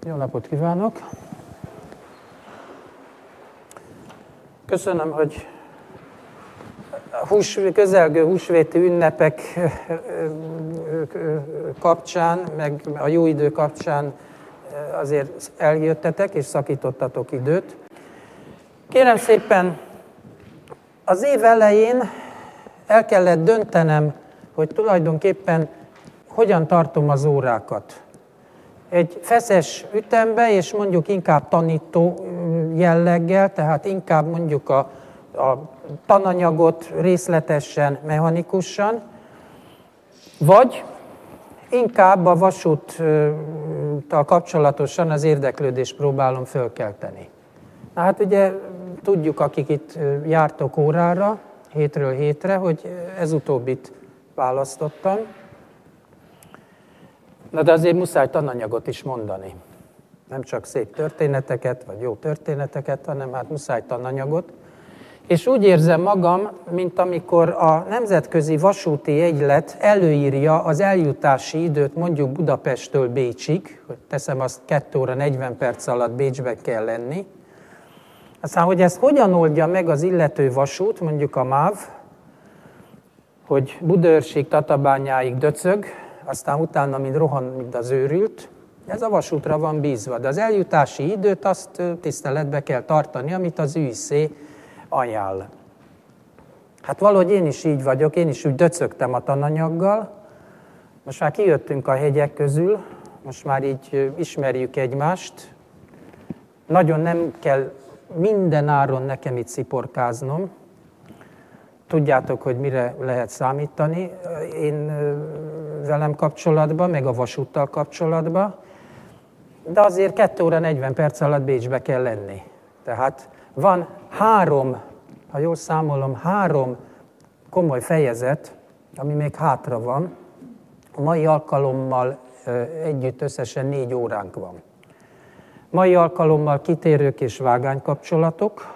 Jó napot kívánok! Köszönöm, hogy közelgő húsvéti ünnepek kapcsán, meg a jó idő kapcsán azért eljöttetek és szakítottatok időt. Kérem szépen, az év elején el kellett döntenem, hogy tulajdonképpen hogyan tartom az órákat. Egy feszes ütembe, és mondjuk inkább tanító jelleggel, tehát inkább mondjuk a tananyagot részletesen, mechanikusan, vagy inkább a vasúttal kapcsolatosan az érdeklődést próbálom fölkelteni. Na hát ugye tudjuk, akik itt jártok órára, hétről hétre, hogy ez utóbbit választottam. Na de azért muszáj tananyagot is mondani. Nem csak szép történeteket, vagy jó történeteket, hanem hát muszáj tananyagot. És úgy érzem magam, mint amikor a Nemzetközi Vasúti Jegylet előírja az eljutási időt mondjuk Budapesttől Bécsig, hogy teszem azt 2 óra 40 perc alatt Bécsbe kell lenni. Aztán, hogy ezt hogyan oldja meg az illető vasút, mondjuk a MÁV, hogy Budaörsig, Tatabányáig döcög, aztán utána, mint rohan, mint az őrült, ez a vasútra van bízva. De az eljutási időt azt tiszteletbe kell tartani, amit az ÜIC ajánl. Hát valahogy én is így vagyok, én is úgy döcögtem a tananyaggal. Most már kijöttünk a hegyek közül, most már így ismerjük egymást. Nagyon nem kell minden áron nekem itt sziporkáznom. Tudjátok, hogy mire lehet számítani én velem kapcsolatban, meg a vasúttal kapcsolatban, de azért 2 óra 40 perc alatt Bécsbe kell lenni. Tehát van 3, ha jól számolom, 3 komoly fejezet, ami még hátra van. A mai alkalommal együtt összesen 4 óránk van. Mai alkalommal kitérők és vágánykapcsolatok.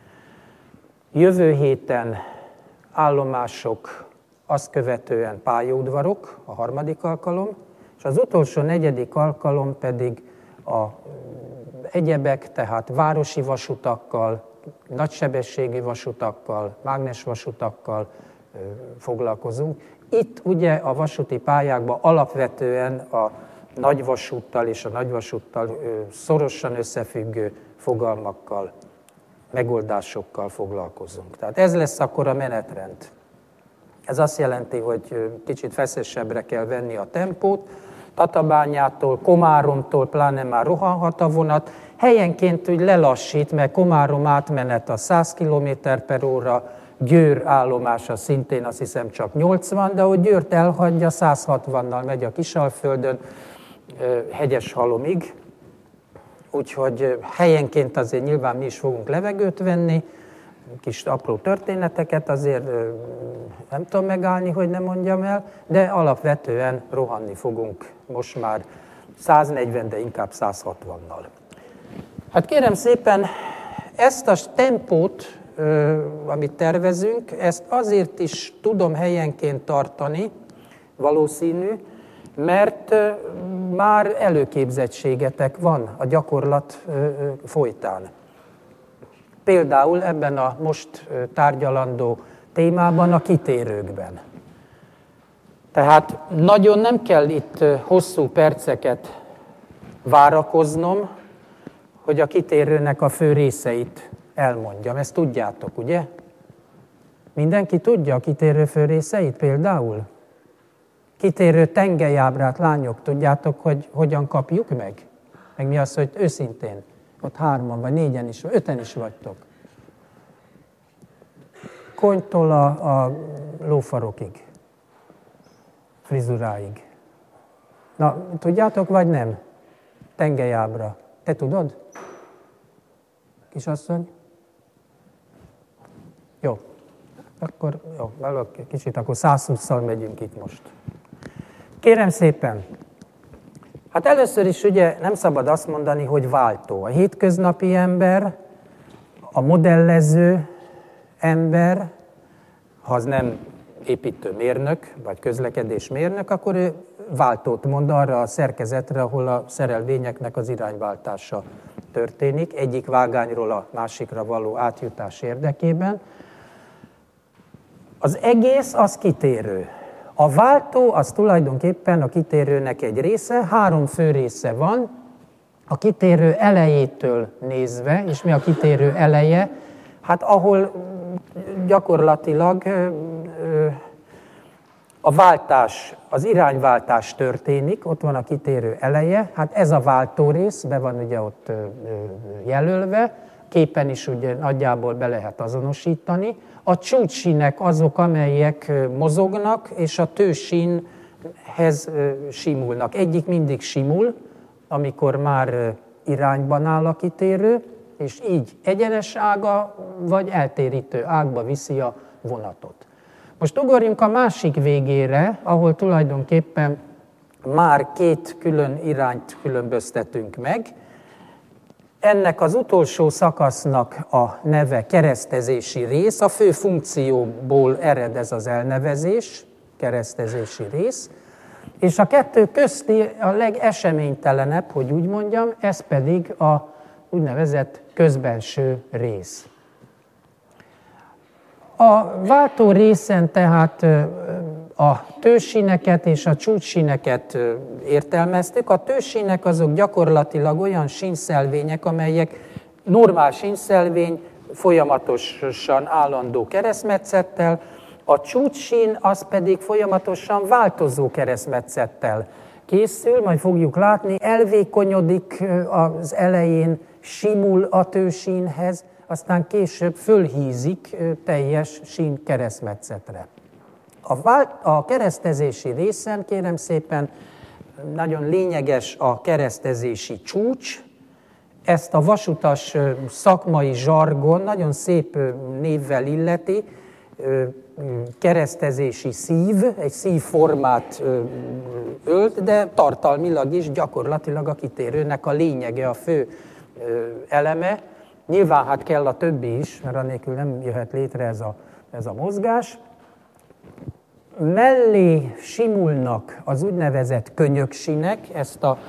Jövő héten állomások, azt követően pályaudvarok, a 3. alkalom, és az utolsó 4. alkalom pedig a egyebek, tehát városi vasutakkal, nagysebességű vasutakkal, mágnesvasutakkal foglalkozunk. Itt ugye a vasúti pályákban alapvetően a nagyvasúttal és a nagyvasúttal szorosan összefüggő fogalmakkal, megoldásokkal foglalkozunk. Tehát ez lesz akkor a menetrend. Ez azt jelenti, hogy kicsit feszesebbre kell venni a tempót. Tatabányától, Komáromtól pláne már rohanhat a vonat. Helyenként úgy lelassít, mert Komárom átmenet a 100 km/h, Győr állomása szintén azt hiszem csak 80, de ahogy Győrt elhagyja, 160-nal megy a Kisalföldön, Hegyeshalomig. Úgyhogy helyenként azért nyilván mi is fogunk levegőt venni, kis apró történeteket azért nem tudom megállni, hogy ne mondjam el, de alapvetően rohanni fogunk most már 140, de inkább 160-nal. Hát kérem szépen, ezt a tempót, amit tervezünk, ezt azért is tudom helyenként tartani, valószínű, mert már előképzettségetek van a gyakorlat folytán. Például ebben a most tárgyalandó témában, a kitérőkben. Tehát nagyon nem kell itt hosszú perceket várakoznom, hogy a kitérőnek a fő részeit elmondjam. Ezt tudjátok, ugye? Mindenki tudja a kitérő fő részeit például? Kitérő tengelyabrát, lányok, tudjátok, hogy hogyan kapjuk meg? Meg mi az, hogy őszintén? Ott 3-an, vagy 4-en is, 5-en is vagytok. Konytól a lófarokig, frizuráig. Na, tudjátok, vagy nem? Tengelyabbra. Te tudod? Kisasszony? Jó. Akkor jó, kicsit akkor 120-szal megyünk itt most. Kérem szépen, hát először is ugye nem szabad azt mondani, hogy váltó. A hétköznapi ember, a modellező ember, ha az nem építőmérnök, vagy közlekedésmérnök, akkor ő váltót mond arra a szerkezetre, ahol a szerelvényeknek az irányváltása történik, egyik vágányról a másikra való átjutás érdekében. Az egész az kitérő. A váltó az tulajdonképpen a kitérőnek egy része, 3 fő része van, a kitérő elejétől nézve, és mi a kitérő eleje? Hát ahol gyakorlatilag a váltás, az irányváltás történik, ott van a kitérő eleje, hát ez a váltórész, be van ugye ott jelölve, képen is ugye nagyjából be lehet azonosítani. A csúcssínek azok, amelyek mozognak, és a tősínhez simulnak. Egyik mindig simul, amikor már irányban áll a kitérő, és így egyenes ága, vagy eltérítő ágba viszi a vonatot. Most ugorjunk a másik végére, ahol tulajdonképpen már 2 külön irányt különböztetünk meg. Ennek az utolsó szakasznak a neve keresztezési rész, a fő funkcióból ered ez az elnevezés, keresztezési rész, és a 2 közti a legeseménytelenebb, hogy úgy mondjam, ez pedig a úgynevezett közbenső rész. A váltó részen tehát a tősíneket és a csúcssíneket értelmeztük. A tősínek azok gyakorlatilag olyan sínsszelvények, amelyek normál sínsszelvény, folyamatosan állandó keresztmetszettel, a csúcssín az pedig folyamatosan változó keresztmetszettel készül, majd fogjuk látni, elvékonyodik az elején, simul a tősínhez, aztán később fölhízik teljes sín keresztmetszetre. A keresztezési részen, kérem szépen, nagyon lényeges a keresztezési csúcs. Ezt a vasutas szakmai zsargon nagyon szép névvel illeti, keresztezési szív, egy szívformát ölt, de tartalmilag is gyakorlatilag a kitérőnek a lényege, a fő eleme. Nyilván hát kell a többi is, mert annélkül nem jöhet létre ez a mozgás. Mellé simulnak az úgynevezett könyöksínek, ezt a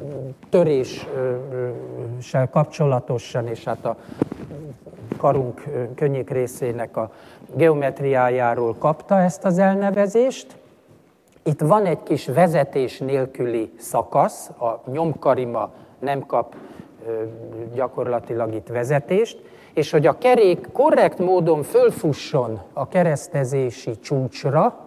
töréssel kapcsolatosan, és hát a karunk könnyék részének a geometriájáról kapta ezt az elnevezést. Itt van egy kis vezetés nélküli szakasz, a nyomkarima nem kap gyakorlatilag itt vezetést, és hogy a kerék korrekt módon fölfusson a keresztezési csúcsra,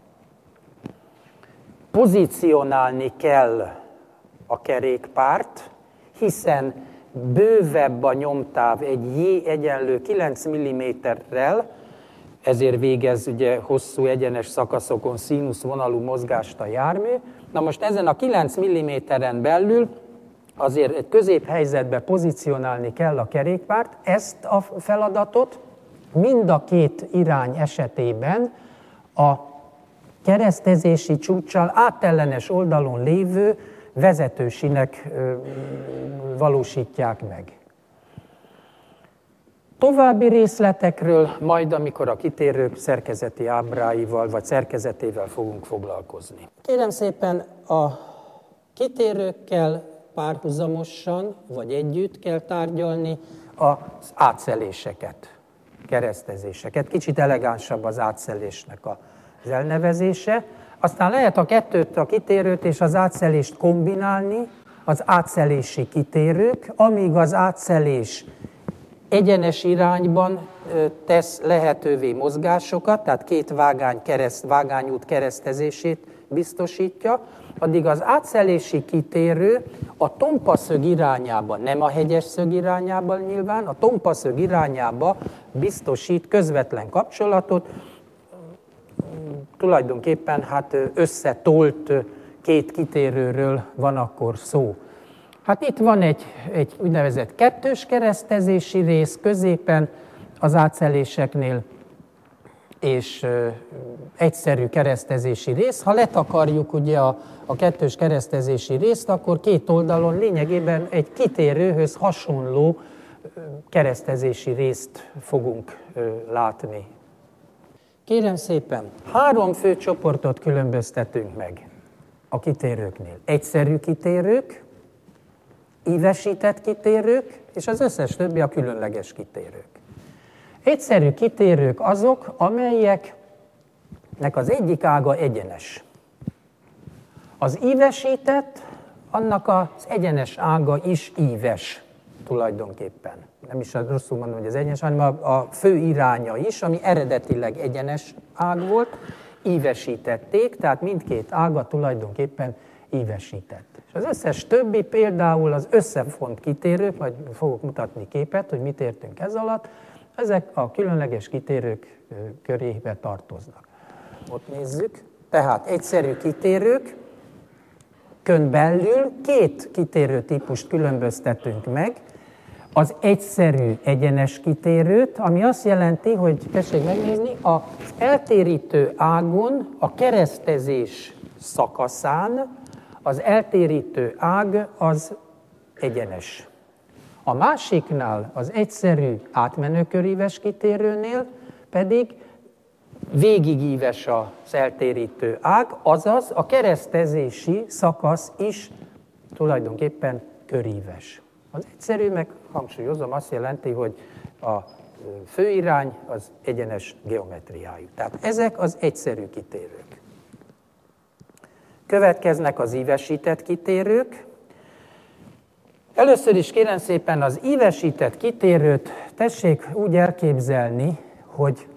pozícionálni kell a kerékpárt, hiszen bővebb a nyomtáv egy J egyenlő 9 mm-rel, ezért végez ugye hosszú egyenes szakaszokon színuszvonalú mozgást a jármű. Na most ezen a 9 mm-en belül azért egy középhelyzetbe pozícionálni kell a kerékpárt, ezt a feladatot mind a 2 irány esetében a keresztezési csúccsal átellenes oldalon lévő vezetősínek valósítják meg. További részletekről majd, amikor a kitérők szerkezeti ábráival vagy szerkezetével fogunk foglalkozni. Kérem szépen, a kitérőkkel párhuzamosan vagy együtt kell tárgyalni az átszeléseket, keresztezéseket. Kicsit elegánsabb az átszelésnek az elnevezése. Aztán lehet a kettőt, a kitérőt és az átszelést kombinálni, az átszelési kitérők, amíg az átszelés egyenes irányban tesz lehetővé mozgásokat, tehát 2 vágányút keresztezését biztosítja, addig az átszelési kitérő a tompaszög irányába, nem a hegyes szög irányába nyilván, a tompaszög irányába biztosít közvetlen kapcsolatot, tulajdonképpen hát összetolt 2 kitérőről van akkor szó. Hát itt van egy úgynevezett kettős keresztezési rész középen az átszeléseknél, és egyszerű keresztezési rész. Ha letakarjuk ugye a kettős keresztezési részt, akkor 2 oldalon lényegében egy kitérőhöz hasonló keresztezési részt fogunk látni. Kérem szépen, 3 fő csoportot különböztetünk meg. a kitérőknél. Egyszerű kitérők, ívesített kitérők, és az összes többi a különleges kitérők. Egyszerű kitérők azok, amelyeknek az egyik ága egyenes. Az ívesített, annak az egyenes ága is íves tulajdonképpen. Nem is rosszul mondom, hogy az egyenes, hanem a fő iránya is, ami eredetileg egyenes ág volt, ívesítették, tehát mindkét ága tulajdonképpen ívesített. És az összes többi, például az összefont kitérők, majd fogok mutatni képet, hogy mit értünk ez alatt, ezek a különleges kitérők körébe tartoznak. Ott nézzük. Tehát egyszerű kitérők, kön belül két kitérő típust különböztetünk meg. Az egyszerű egyenes kitérőt, ami azt jelenti, hogy tessék megnézni, az eltérítő ágon, a keresztezés szakaszán az eltérítő ág az egyenes. A másiknál, az egyszerű átmenőköríves kitérőnél pedig végigíves az eltérítő ág, azaz a keresztezési szakasz is tulajdonképpen köríves. Az egyszerű, meg hangsúlyozom, azt jelenti, hogy a főirány az egyenes geometriájú. Tehát ezek az egyszerű kitérők. Következnek az ívesített kitérők. Először is kérem szépen az ívesített kitérőt tessék úgy elképzelni, hogy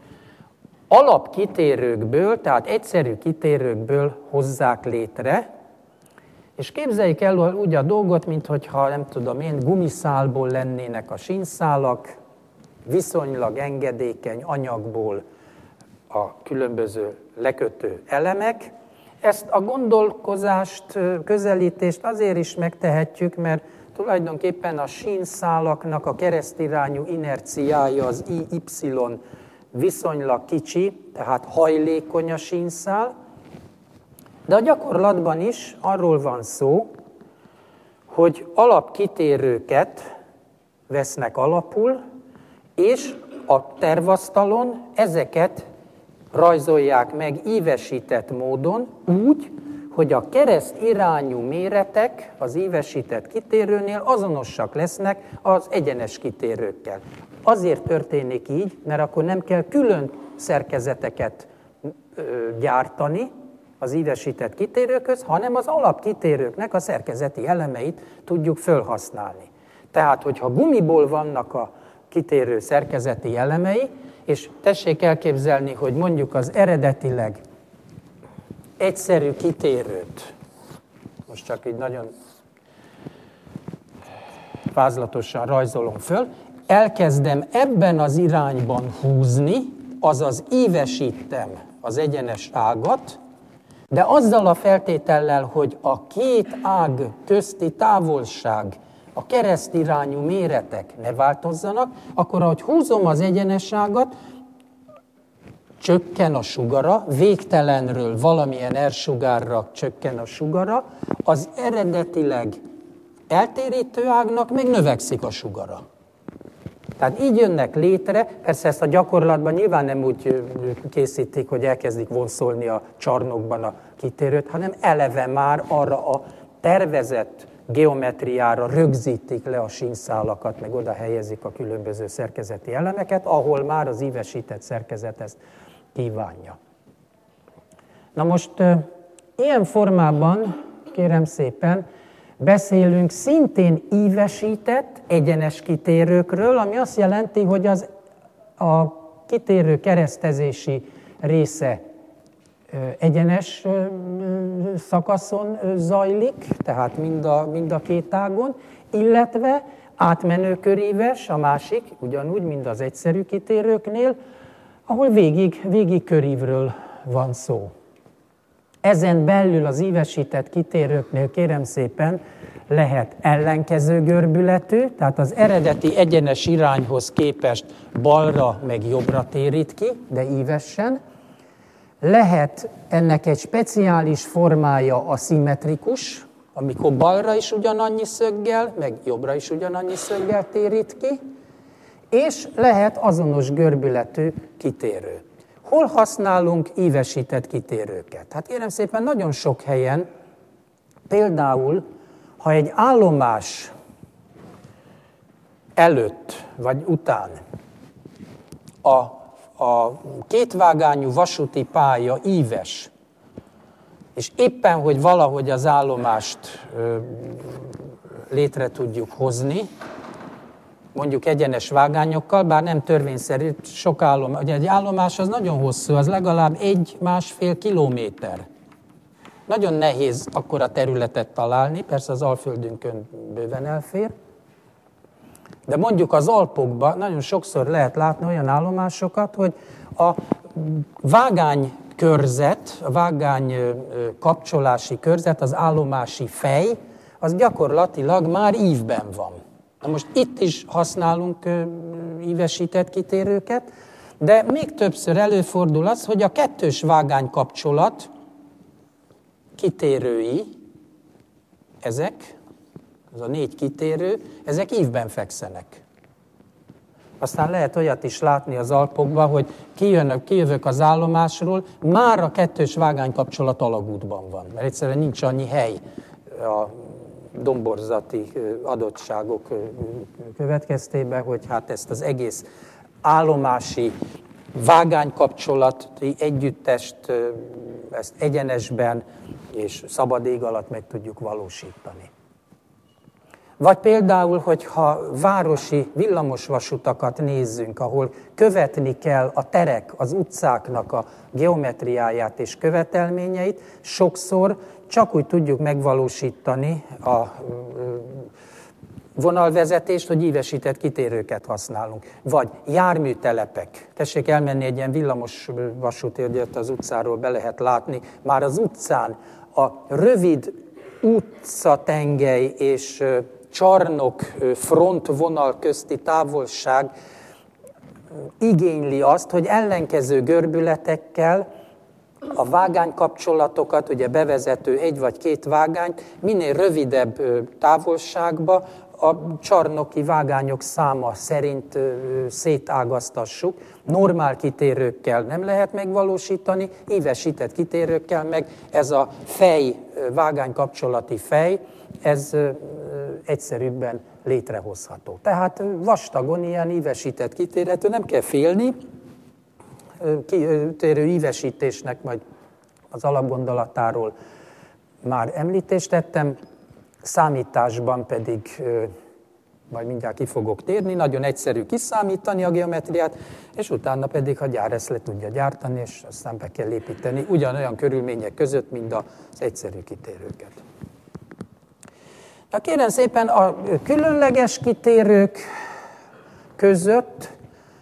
alapkitérőkből, tehát egyszerű kitérőkből hozzák létre, és képzeljük el úgy a dolgot, mintha, nem tudom én, gumiszálból lennének a sínszálak, viszonylag engedékeny anyagból a különböző lekötő elemek. Ezt a gondolkozást, közelítést azért is megtehetjük, mert tulajdonképpen a sínszálaknak a keresztirányú inerciája, az IY viszonylag kicsi, tehát hajlékony a sínszál, de a gyakorlatban is arról van szó, hogy alapkitérőket vesznek alapul, és a tervasztalon ezeket rajzolják meg ívesített módon úgy, hogy a kereszt irányú méretek az ívesített kitérőnél azonosak lesznek az egyenes kitérőkkel. Azért történik így, mert akkor nem kell külön szerkezeteket gyártani az ívesített kitérőkhöz, hanem az alapkitérőknek a szerkezeti elemeit tudjuk felhasználni. Tehát, hogyha gumiból vannak a kitérő szerkezeti elemei, és tessék elképzelni, hogy mondjuk az eredetileg egyszerű kitérőt, most csak így nagyon vázlatosan rajzolom föl, elkezdem ebben az irányban húzni, azaz ívesítem az egyenes ágat, de azzal a feltétellel, hogy a két ág közti távolság, a keresztirányú méretek ne változzanak, akkor ahogy húzom az egyenes ágat, csökken a sugara, végtelenről valamilyen R-sugárra csökken a sugara, az eredetileg eltérítő ágnak meg növekszik a sugara. Tehát így jönnek létre, persze ezt a gyakorlatban nyilván nem úgy készítik, hogy elkezdik vonszolni a csarnokban a kitérőt, hanem eleve már arra a tervezett geometriára rögzítik le a sínszálakat, meg oda helyezik a különböző szerkezeti elemeket, ahol már az ívesített szerkezet ezt kívánja. Na most ilyen formában, kérem szépen, beszélünk szintén ívesített, egyenes kitérőkről, ami azt jelenti, hogy a kitérő keresztezési része egyenes szakaszon zajlik, tehát mind a két ágon, illetve átmenőköríves, a másik, ugyanúgy, mint az egyszerű kitérőknél, ahol végig körívről van szó. Ezen belül az ívesített kitérőknél kérem szépen lehet ellenkező görbületű, tehát az eredeti egyenes irányhoz képest balra meg jobbra térít ki, de ívesen. Lehet ennek egy speciális formája aszimmetrikus, amikor balra is ugyanannyi szöggel, meg jobbra is ugyanannyi szöggel térít ki, és lehet azonos görbületű kitérő. Hol használunk ívesített kitérőket? Hát kérem szépen, nagyon sok helyen Például, ha egy állomás előtt vagy után a kétvágányú vasúti pálya íves, és éppen, hogy valahogy az állomást létre tudjuk hozni, mondjuk egyenes vágányokkal, bár nem törvényszerű, sok állomás. Ugye egy állomás az nagyon hosszú, az legalább 1-1,5 kilométer. Nagyon nehéz akkora területet találni, persze az Alföldünkön bőven elfér, de mondjuk az Alpokban nagyon sokszor lehet látni olyan állomásokat, hogy a vágánykörzet, a vágány kapcsolási körzet, az állomási fej, az gyakorlatilag már ívben van. Na most itt is használunk ívesített kitérőket, de még többször előfordul az, hogy a kettős vágánykapcsolat kitérői, ezek, az a 4 kitérő, ezek ívben fekszenek. Aztán lehet olyat is látni az Alpokban, hogy kijövök az állomásról, már a kettős vágánykapcsolat alagútban van, mert egyszerűen nincs annyi hely a domborzati adottságok következtében, hogy hát ezt az egész állomási vágánykapcsolati együttest, ezt egyenesben és szabad ég alatt meg tudjuk valósítani. Vagy például, hogyha városi villamosvasutakat nézzünk, ahol követni kell a terek, az utcáknak a geometriáját és követelményeit, sokszor csak úgy tudjuk megvalósítani a vonalvezetést, hogy ívesített kitérőket használunk. Vagy járműtelepek. Tessék elmenni egy ilyen villamos vasútért, az utcáról be lehet látni. Már az utcán a rövid utcatengely és csarnok frontvonal közti távolság igényli azt, hogy ellenkező görbületekkel a vágánykapcsolatokat, ugye bevezető 1 vagy 2 vágányt minél rövidebb távolságba a csarnoki vágányok száma szerint szétágaztassuk. Normál kitérőkkel nem lehet megvalósítani, ívesített kitérőkkel meg ez a fej, vágánykapcsolati fej, ez egyszerűbben létrehozható. Tehát vastagon ilyen ívesített kitérőtől nem kell félni, kitérő ívesítésnek majd az alapgondolatáról már említést tettem, számításban pedig majd mindjárt ki fogok térni, nagyon egyszerű kiszámítani a geometriát, és utána pedig a gyár ezt le tudja gyártani, és aztán be kell építeni ugyanolyan körülmények között, mint az egyszerű kitérőket. De kérem szépen, a különleges kitérők között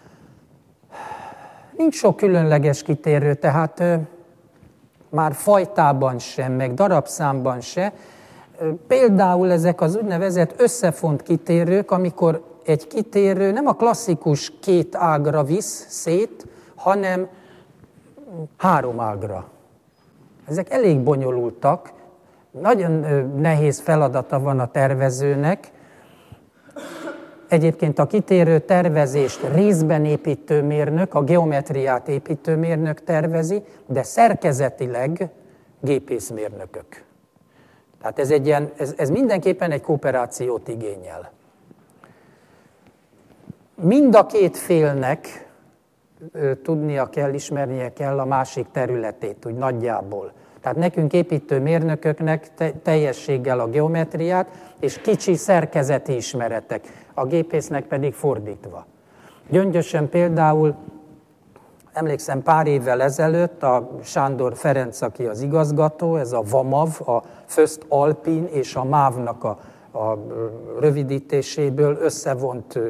nincs sok különleges kitérő, tehát már fajtában sem, meg darabszámban se. Például ezek az úgynevezett összefont kitérők, amikor egy kitérő nem a klasszikus 2 ágra visz szét, hanem 3 ágra. Ezek elég bonyolultak, nagyon nehéz feladata van a tervezőnek. Egyébként a kitérő tervezést részben építőmérnök, a geometriát építőmérnök tervezi, de szerkezetileg gépészmérnökök. Tehát ez mindenképpen egy kooperációt igényel. Mind a 2 félnek tudnia kell, ismernie kell a másik területét, úgy nagyjából. Tehát nekünk építőmérnököknek teljességgel a geometriát, és kicsi szerkezeti ismeretek, a gépésznek pedig fordítva. Gyöngyösen például, emlékszem pár évvel ezelőtt, a Sándor Ferenc, aki az igazgató, ez a VAMAV, a First Alpin és a MÁV-nak a rövidítéséből összevont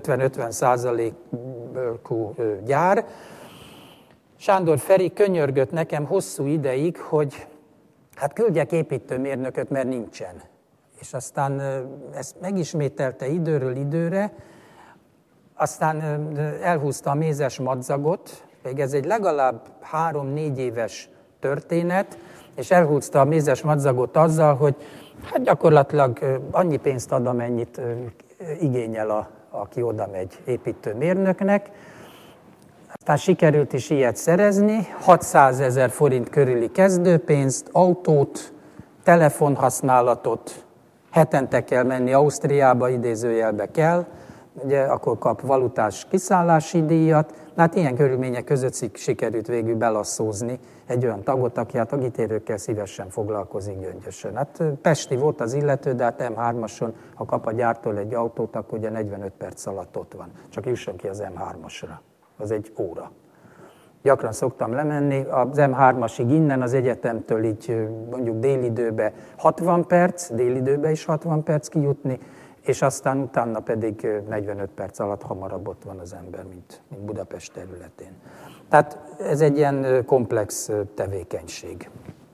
50-50%-ú gyár. Sándor Feri könyörgött nekem hosszú ideig, hogy hát küldjek építőmérnököt, mert nincsen. És aztán ezt megismételte időről időre, aztán elhúzta a mézes madzagot, még ez egy legalább 3-4 éves történet, és elhúzta a mézes madzagot azzal, hogy hát gyakorlatilag annyi pénzt ad, amennyit igényel, aki oda megy építőmérnöknek. Aztán sikerült is ilyet szerezni, 600 000 forint körüli kezdőpénzt, autót, telefonhasználatot, hetente kell menni Ausztriába, idézőjelbe kell, ugye, akkor kap valutás kiszállási díjat. Hát ilyen körülmények között sikerült végül belasszózni egy olyan tagot, aki hát a kitérőkkel szívesen foglalkozik Gyöngyösön. Hát pesti volt az illető, de hát M3-ason, ha kap a gyártól egy autót, akkor ugye 45 perc alatt ott van. Csak jusson ki az M3-asra. Az egy óra. Gyakran szoktam lemenni, az M3-asig innen az egyetemtől így mondjuk délidőbe 60 perc, délidőbe is 60 perc kijutni, és aztán utána pedig 45 perc alatt hamarabb ott van az ember, mint Budapest területén. Tehát ez egy ilyen komplex tevékenység.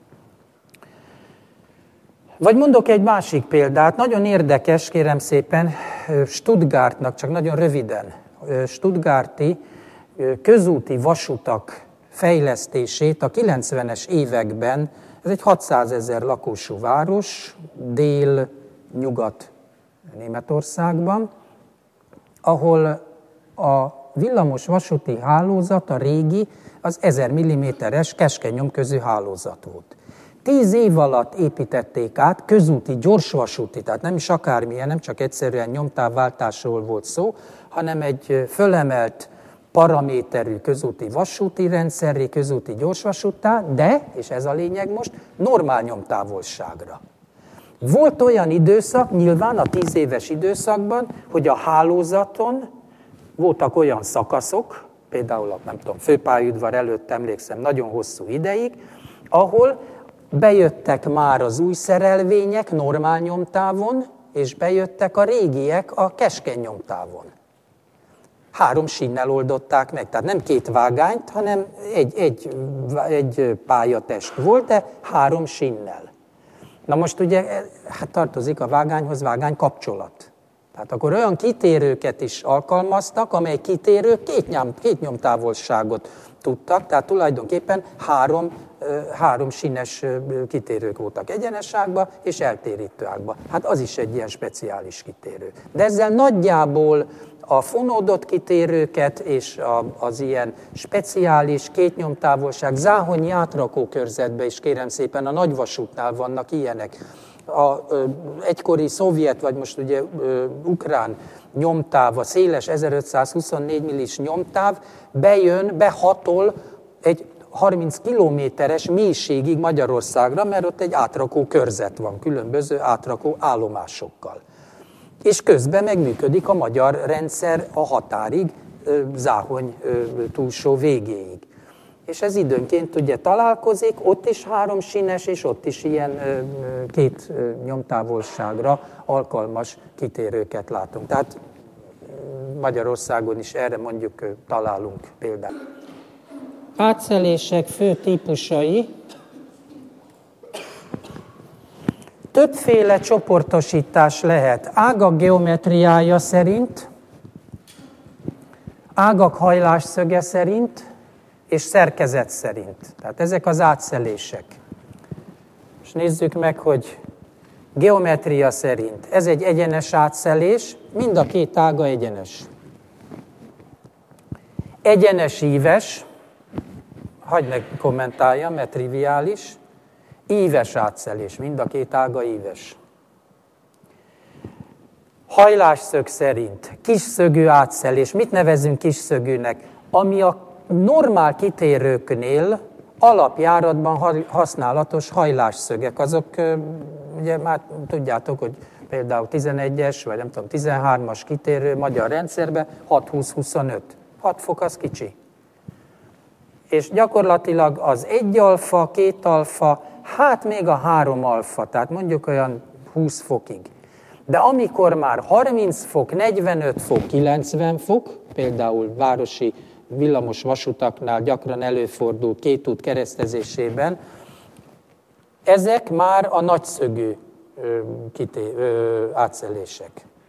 Vagy mondok egy másik példát, nagyon érdekes, kérem szépen, Stuttgartnak, csak nagyon röviden, stuttgarti közúti vasutak fejlesztését a 90-es években, ez egy 600 000 lakosú város, dél-nyugat Németországban, ahol a villamos vasúti hálózat, a régi, az 1000 mm-es keskeny nyomközű hálózat volt. 10 év alatt építették át, közúti, gyorsvasúti, tehát nem is akármilyen, nem csak egyszerűen nyomtávváltásról volt szó, hanem egy fölemelt paraméterű közúti vasúti rendszerré, közúti gyorsvasúttá, de, és ez a lényeg most, normál nyomtávolságra. Volt olyan időszak, nyilván a 10 éves időszakban, hogy a hálózaton voltak olyan szakaszok, például a főpályaudvar előtt emlékszem nagyon hosszú ideig, ahol bejöttek már az új szerelvények normál nyomtávon, és bejöttek a régiek a keskeny nyomtávon. 3 sínnel oldották meg, tehát nem 2 vágányt, hanem egy pályatest volt, de 3 sínnel. Na most ugye hát tartozik a vágányhoz vágány kapcsolat. Tehát akkor olyan kitérőket is alkalmaztak, amely kitérők két nyomtávolságot tudtak, tehát tulajdonképpen 3 sínes kitérők voltak egyenes ágba és eltérítő ágba. Hát az is egy ilyen speciális kitérő. De ezzel nagyjából a fonódott kitérőket és az ilyen speciális kétnyomtávolság, záhonyi átrakókörzetben is kérem szépen, a nagyvasútnál vannak ilyenek. A egykori szovjet, vagy most ugye ukrán nyomtáv, a széles 1524 millis nyomtáv behatol egy 30 kilométeres mélységig Magyarországra, mert ott egy átrakó körzet van, különböző átrakó állomásokkal. És közben megműködik a magyar rendszer a határig, Záhony túlsó végéig. És ez időnként ugye találkozik, ott is 3 sínes, és ott is ilyen 2 nyomtávolságra alkalmas kitérőket látunk. Tehát Magyarországon is erre mondjuk találunk példát. Átszelések fő típusai. Többféle csoportosítás lehet ágak geometriája szerint, ágak hajlásszöge szerint és szerkezet szerint. Tehát ezek az átszelések. És nézzük meg, hogy geometria szerint ez egy egyenes átszelés, mind a 2 ága egyenes. Egyenes íves, hagyd meg kommentáljam, mert triviális. Íves átszelés, mind a 2 ága íves. Hajlásszög szerint kisszögű átszelés. Mit nevezünk kisszögűnek? Ami a normál kitérőknél alapjáratban használatos hajlásszögek. Azok, ugye már tudjátok, hogy például 11-es, vagy nem tudom, 13-as kitérő magyar rendszerben 6-20-25. 6 fok az kicsi. És gyakorlatilag az 1 alfa, 2 alfa, hát még a 3 alfa, tehát mondjuk olyan 20 fokig. De amikor már 30 fok, 45 fok, 90 fok, például városi villamos vasutaknál gyakran előfordul 2 út keresztezésében, ezek már a nagyszögű átszelések.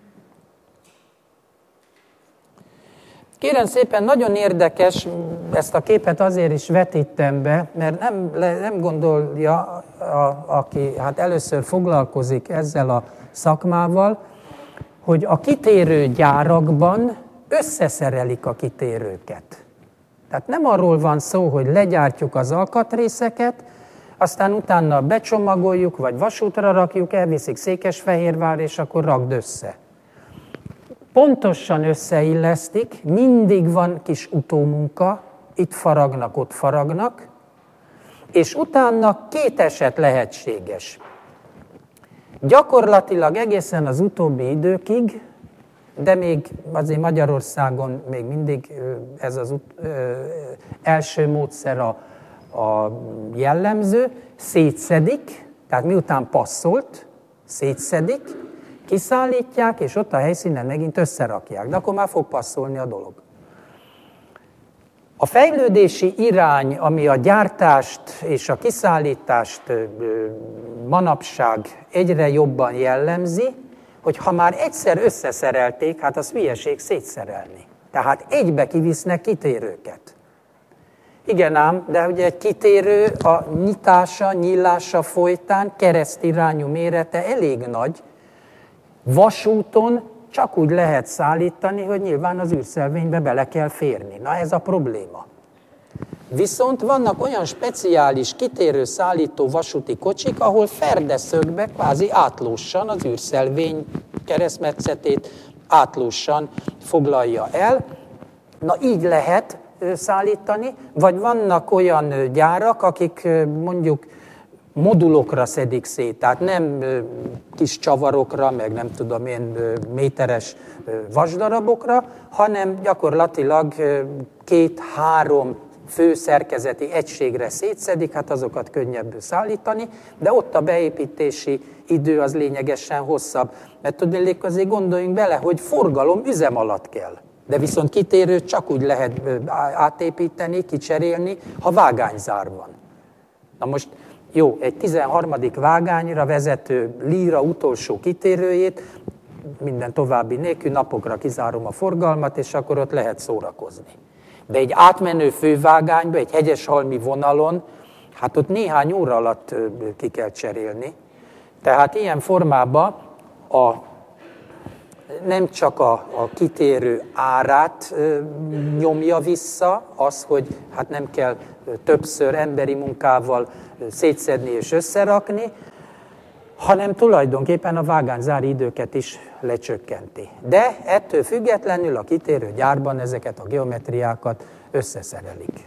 Kérem szépen, nagyon érdekes, ezt a képet azért is vetítem be, mert nem gondolja, aki hát először foglalkozik ezzel a szakmával, hogy a kitérő gyárakban összeszerelik a kitérőket. Tehát nem arról van szó, hogy legyártjuk az alkatrészeket, aztán utána becsomagoljuk, vagy vasútra rakjuk, elviszik Székesfehérvár, és akkor rakd össze. Pontosan összeillesztik, mindig van kis utómunka, itt faragnak, ott faragnak, és utána két eset lehetséges. Gyakorlatilag egészen az utóbbi időkig, de még azért Magyarországon még mindig ez az első módszer a jellemző, szétszedik, tehát miután passzolt, szétszedik, kiszállítják, és ott a helyszínen megint összerakják, de akkor már fog passzolni a dolog. A fejlődési irány, ami a gyártást és a kiszállítást manapság egyre jobban jellemzi, hogy ha már egyszer összeszerelték, hát az hülyeség szétszerelni. Tehát egybe kivisznek kitérőket. Igen ám, de ugye egy kitérő a nyitása, nyílása folytán keresztirányú mérete elég nagy. Vasúton csak úgy lehet szállítani, hogy nyilván az űrszelvénybe bele kell férni. Na ez a probléma. Viszont vannak olyan speciális kitérő szállító vasúti kocsik, ahol ferdeszögbe kvázi átlósan az űrszelvény keresztmetszetét átlósan foglalja el. Na így lehet szállítani, vagy vannak olyan gyárak, akik mondjuk modulokra szedik szét, tehát nem kis csavarokra, meg nem tudom én méteres vasdarabokra, hanem gyakorlatilag 2-3 fő szerkezeti egységre szétszedik, hát azokat könnyebb szállítani, de ott a beépítési idő az lényegesen hosszabb. Mert tudnék, azért gondoljunk bele, hogy forgalom üzem alatt kell. De viszont kitérőt csak úgy lehet átépíteni, kicserélni, ha vágányzár van. Na most jó, egy 13. vágányra vezető líra utolsó kitérőjét, minden további nélkül napokra kizárom a forgalmat, és akkor ott lehet szórakozni. De egy átmenő fővágányba, egy hegyeshalmi vonalon, hát ott néhány óra alatt ki kell cserélni. Tehát ilyen formában nem csak a kitérő árát nyomja vissza, az, hogy hát nem kell többször emberi munkával szétszedni és összerakni, hanem tulajdonképpen a vágányzári időket is lecsökkenti. De ettől függetlenül a kitérő gyárban ezeket a geometriákat összeszerelik.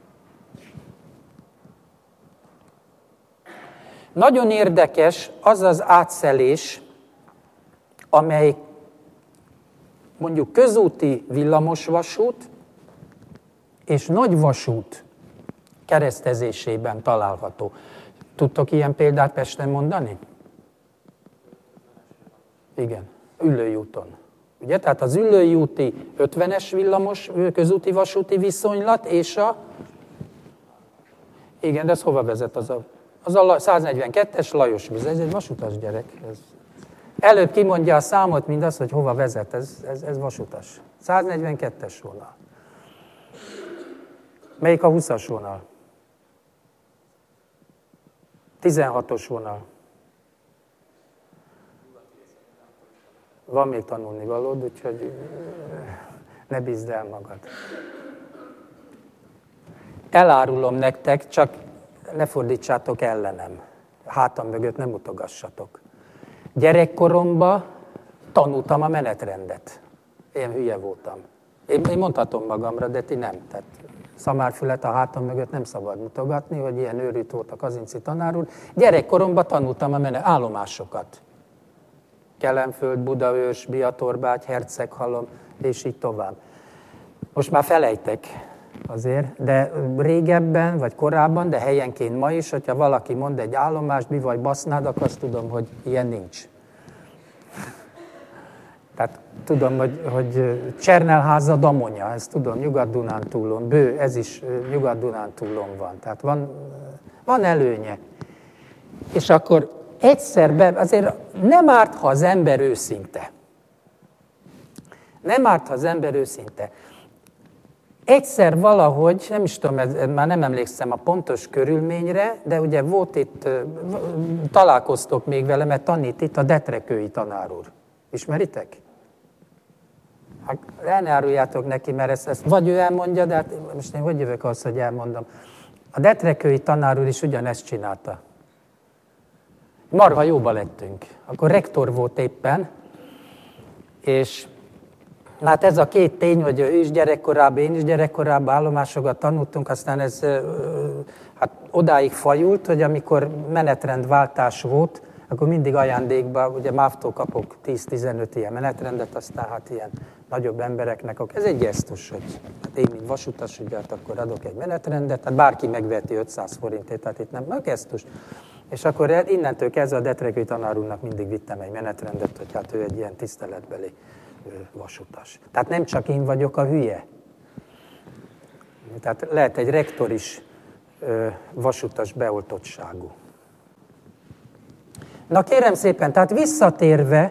Nagyon érdekes az az átszelés, amely mondjuk közúti villamosvasút és nagyvasút keresztezésében található. Tudtok ilyen példát Pesten mondani? Igen, Üllői úton. Ugye, tehát az Üllői úti 50-es villamos közúti vasúti viszonylat és a... Igen, de ez hova vezet? Az a 142-es Lajos víz. Ez egy vasutas gyerek. Előbb kimondja a számot, mint az, hogy hova vezet. Ez vasutas. 142-es vonal. Melyik a 20-as vonal? 16-os vonal. Van még tanulnivalód, úgyhogy ne bízd el magad. Elárulom nektek, csak ne fordítsátok ellenem. Hátam mögött nem mutogassatok. Gyerekkoromban tanultam a menetrendet. Én hülye voltam. Én mondhatom magamra, de ti nem. Tehát szamárfület a hátam mögött nem szabad mutogatni, hogy ilyen őrült volt a Kazinczy tanár úr. Gyerekkoromban tanultam a állomásokat. Kelenföld, Budaörs, Biatorbágy, Herceghalom, és így tovább. Most már felejtek azért, de régebben, vagy korábban, de helyenként ma is, hogyha valaki mond egy állomást, mi vagy basznád, akkor azt tudom, hogy ilyen nincs. Tehát tudom, hogy Csernelháza Damonya, ezt tudom, Nyugat-Dunántúlon, Bő, ez is Nyugat-Dunántúlon van. Tehát van előnye. És akkor egyszer azért nem árt, ha az ember őszinte. Nem árt, ha az ember őszinte. Egyszer valahogy, nem is tudom, már nem emlékszem a pontos körülményre, de ugye volt itt, találkoztok még vele, mert tanít itt a Detrekői tanár úr. Ismeritek? Hát el ne áruljátok neki, mert ezt vagy ő elmondja, de hát most én hogy jövök ahhoz, hogy elmondom. A detrekői tanár úr is ugyanezt csinálta. Marha jóba lettünk. Akkor rektor volt éppen, és hát ez a két tény, hogy ő is gyerekkorában, én is gyerekkorában állomásokat tanultunk, aztán ez hát odáig fajult, hogy amikor menetrendváltás volt, akkor mindig ajándékba, ugye MÁV-tól kapok 10-15 ilyen menetrendet, aztán hát ilyen nagyobb embereknek, ez egy gesztus, hogy hát én, mint vasutas, ugye, hát akkor adok egy menetrendet, hát bárki megveheti 500 forintért, tehát itt nem, a gesztus. És akkor innentől kezdve a detrekői tanár úrnak mindig vittem egy menetrendet, hogy hát ő egy ilyen tiszteletbeli vasutas. Tehát nem csak én vagyok a hülye. Tehát lehet egy rektor is vasutas beoltottságú. Na kérem szépen, tehát visszatérve,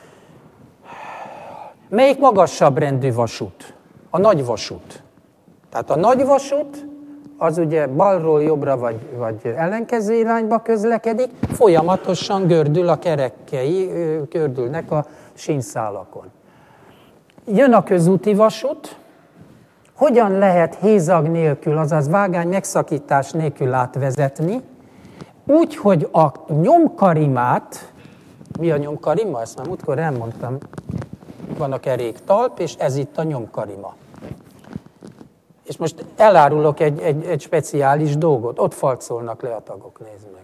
melyik magasabb rendű vasút? A nagy vasút. Tehát a nagy vasút, az ugye balról jobbra vagy ellenkező irányba közlekedik, folyamatosan gördül a kerekei, gördülnek a sínszálakon. Jön a közúti vasút, hogyan lehet hézag nélkül, azaz vágány megszakítás nélkül átvezetni, úgy, hogy a nyomkarimát, mi a nyomkarima? Ezt már múltkor elmondtam, van a keréktalp, és ez itt a nyomkarima. És most elárulok egy speciális dolgot, ott falcolnak le a tagok, nézd meg.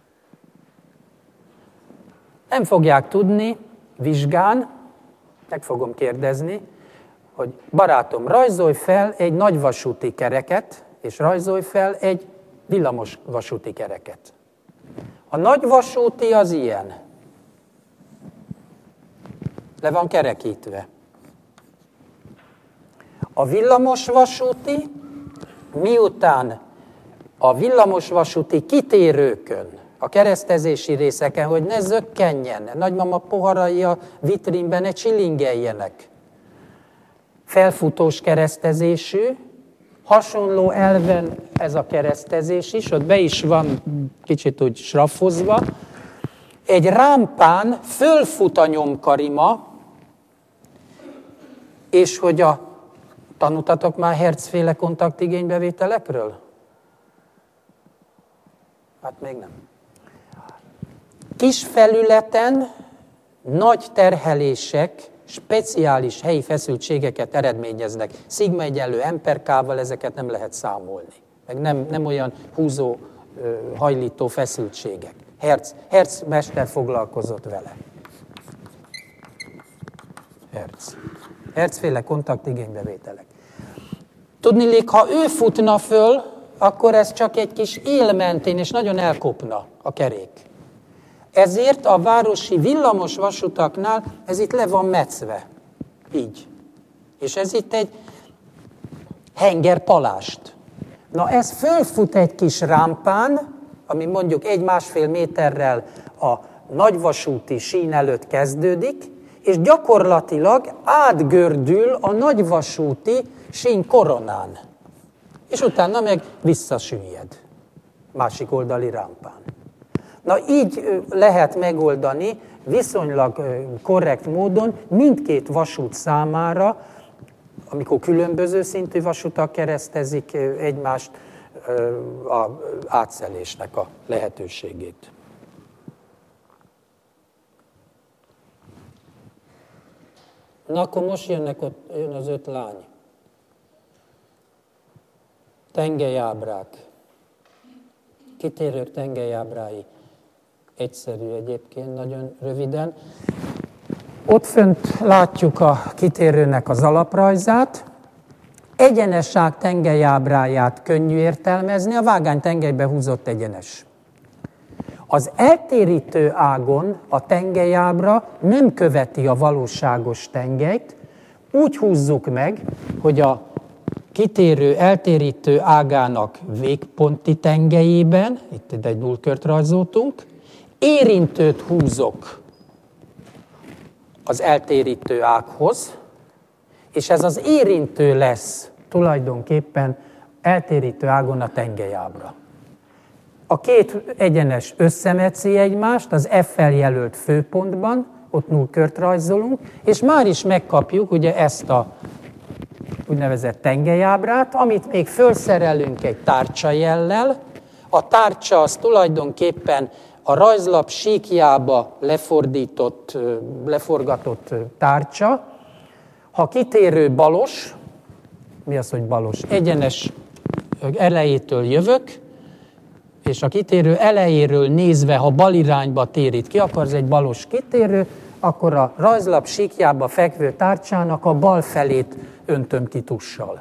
Nem fogják tudni, vizsgán, meg fogom kérdezni, hogy barátom, rajzolj fel egy nagyvasúti kereket, és rajzolj fel egy villamos vasúti kereket. A nagyvasúti az ilyen. Le van kerekítve. A villamosvasúti, miután a villamosvasúti kitérőkön, a keresztezési részeken, hogy ne zökkenjen, nagymama poharai a vitrínben ne csilingeljenek. Felfutós keresztezésű, hasonló elven ez a keresztezés is, ott be is van kicsit úgy sraffozva. Egy rámpán fölfut a nyomkarima, és hogy tanultatok már Hertzféle kontaktigénybevételekről? Hát még nem. Kis felületen nagy terhelések, speciális helyi feszültségeket eredményeznek. Szigma egyenlő M/K-val ezeket nem lehet számolni. Meg nem olyan húzó, hajlító feszültségek. Hertz mester foglalkozott vele. Hertzféle kontaktigénybevételek. Tudniillik, ha ő futna föl, akkor ez csak egy kis él mentén, és nagyon elkopna a kerék. Ezért a városi villamos vasutaknál ez itt le van metszve. Így. És ez itt egy hengerpalást. Na ez fölfut egy kis rámpán, ami mondjuk 1-1,5 méterrel a nagyvasúti sín előtt kezdődik, és gyakorlatilag átgördül a nagyvasúti sín koronán. És utána meg visszasüllyed másik oldali rámpán. Na így lehet megoldani viszonylag korrekt módon mindkét vasút számára, amikor különböző szintű vasutak keresztezik egymást, az átszelésnek a lehetőségét. Na akkor most jön az 5 lány. Tengelyábrák. Kitérők tengelyábrái. Egyszerű egyébként, nagyon röviden. Ott fönt látjuk a kitérőnek az alaprajzát. Egyeneság tengelyábráját könnyű értelmezni, a vágány tengelybe húzott egyenes. Az eltérítő ágon a tengelyábra nem követi a valóságos tengelyt, úgy húzzuk meg, hogy a kitérő eltérítő ágának végponti tengelyében, itt egy nullkört rajzoltunk, érintőt húzok az eltérítő ághoz, és ez az érintő lesz tulajdonképpen eltérítő ágon a tengelyábra. A két egyenes összemetszi egymást az F-fel jelölt főpontban, ott nullkört rajzolunk, és már is megkapjuk ugye ezt a úgynevezett tengelyábrát, amit még fölszerelünk egy tárcsajellel. A tárcsa az tulajdonképpen a rajzlap síkjába leforgatott tárcsa. Ha kitérő balos, mi az, hogy balos? Egyenes elejétől jövök, és a kitérő elejéről nézve, ha bal irányba térít ki, akkor ez egy balos kitérő, akkor a rajzlap síkjába fekvő tárcsának a bal felét öntöm ki tussal.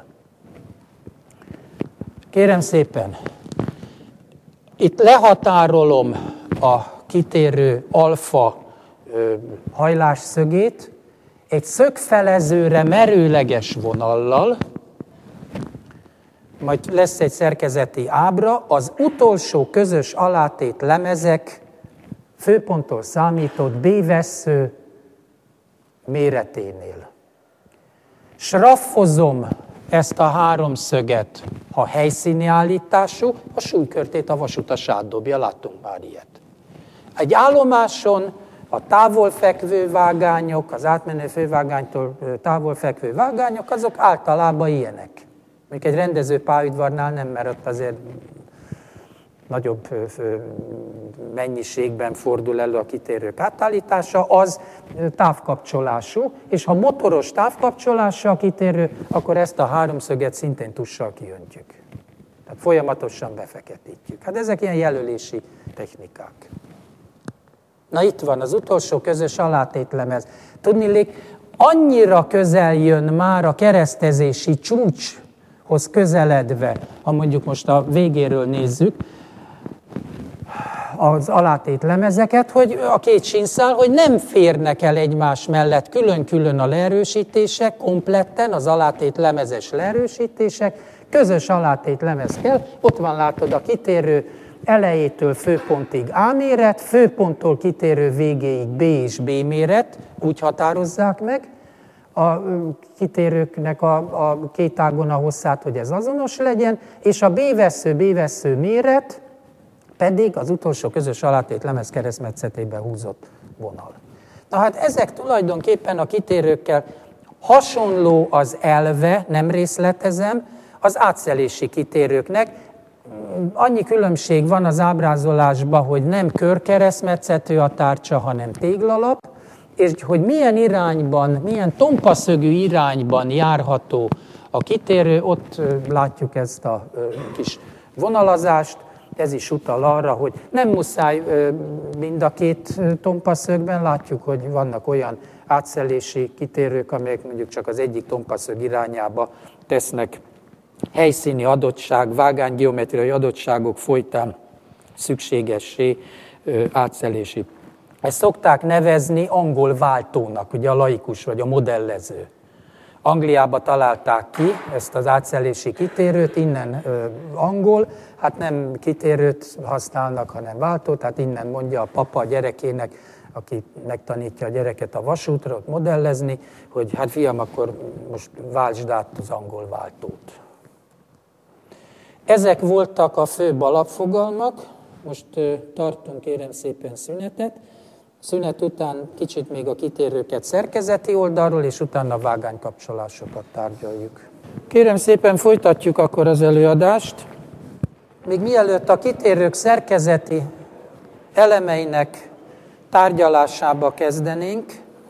Kérem szépen, itt lehatárolom a kitérő alfa hajlásszögét egy szögfelezőre merőleges vonallal, majd lesz egy szerkezeti ábra, az utolsó közös alátét lemezek főponttól számított B-vessző méreténél. Sraffozom ezt a háromszöget, ha helyszíni állítású, a súlykörtét a vasutas átdobja, láttunk már ilyet. Egy állomáson a távolfekvő vágányok, az átmenő fővágánytól távolfekvő vágányok, azok általában ilyenek. Még egy rendező pályaudvarnál nem, mert ott azért nagyobb mennyiségben fordul elő a kitérők átállítása, az távkapcsolású, és ha motoros távkapcsolású a kitérő, akkor ezt a háromszöget szintén tussal kiöntjük. Tehát folyamatosan befeketítjük. Hát ezek ilyen jelölési technikák. Na itt van az utolsó közös alátétlemez. Tudniillik, annyira közel jön már a keresztezési csúcshoz közeledve, ha mondjuk most a végéről nézzük, az alátétlemezeket, hogy a két sínszál, hogy nem férnek el egymás mellett külön-külön a leerősítések, kompletten az alátétlemezes leerősítések, közös alátétlemez kell, ott van látod a kitérő elejétől főpontig A méret, főponttól kitérő végéig B és B méret, úgy határozzák meg a kitérőknek a két ágon a hosszát, hogy ez azonos legyen, és a B-vessző méret pedig az utolsó közös alátétlemez keresztmetszetében húzott vonal. Na hát ezek tulajdonképpen a kitérőkkel hasonló az elve, nem részletezem, az átszelési kitérőknek. Annyi különbség van az ábrázolásban, hogy nem körkeresztmetszetű a tárcsa, hanem téglalap, és hogy milyen irányban, milyen tompaszögű irányban járható a kitérő, ott látjuk ezt a kis vonalazást. Ez is utal arra, hogy nem muszáj mind a két tompaszögben, látjuk, hogy vannak olyan átszelési kitérők, amelyek mondjuk csak az egyik tompaszög irányába tesznek helyszíni adottság, vágánygeometriai adottságok folytán szükségessé átszelési. Ezt szokták nevezni angol váltónak, ugye a laikus vagy a modellező. Angliába találták ki ezt az átszelési kitérőt, innen angol, hát nem kitérőt használnak, hanem váltót, tehát innen mondja a papa a gyerekének, aki megtanítja a gyereket a vasútra, ott modellezni, hogy hát fiam, akkor most váltsd át az angol váltót. Ezek voltak a főbb alapfogalmak, most tartunk kérem szépen szünetet. Szünet után kicsit még a kitérőket szerkezeti oldalról, és utána vágánykapcsolásokat tárgyaljuk. Kérem szépen folytatjuk akkor az előadást. Még mielőtt a kitérők szerkezeti elemeinek tárgyalásába kezdenénk,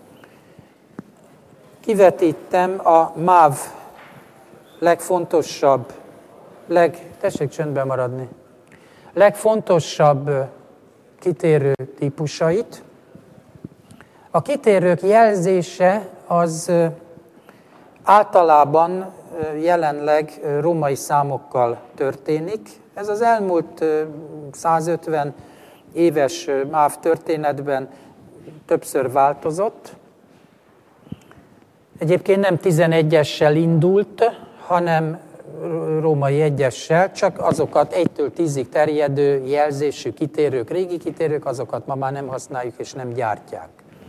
kivetítem a MÁV legfontosabb, tessék csöndben maradni, legfontosabb kitérő típusait. A kitérők jelzése az általában jelenleg római számokkal történik. Ez az elmúlt 150 éves MÁV történetben többször változott. Egyébként nem 11-essel indult, hanem római 1-essel, csak azokat 1-től 10-ig terjedő jelzésű kitérők, régi kitérők, azokat ma már nem használjuk és nem gyártják.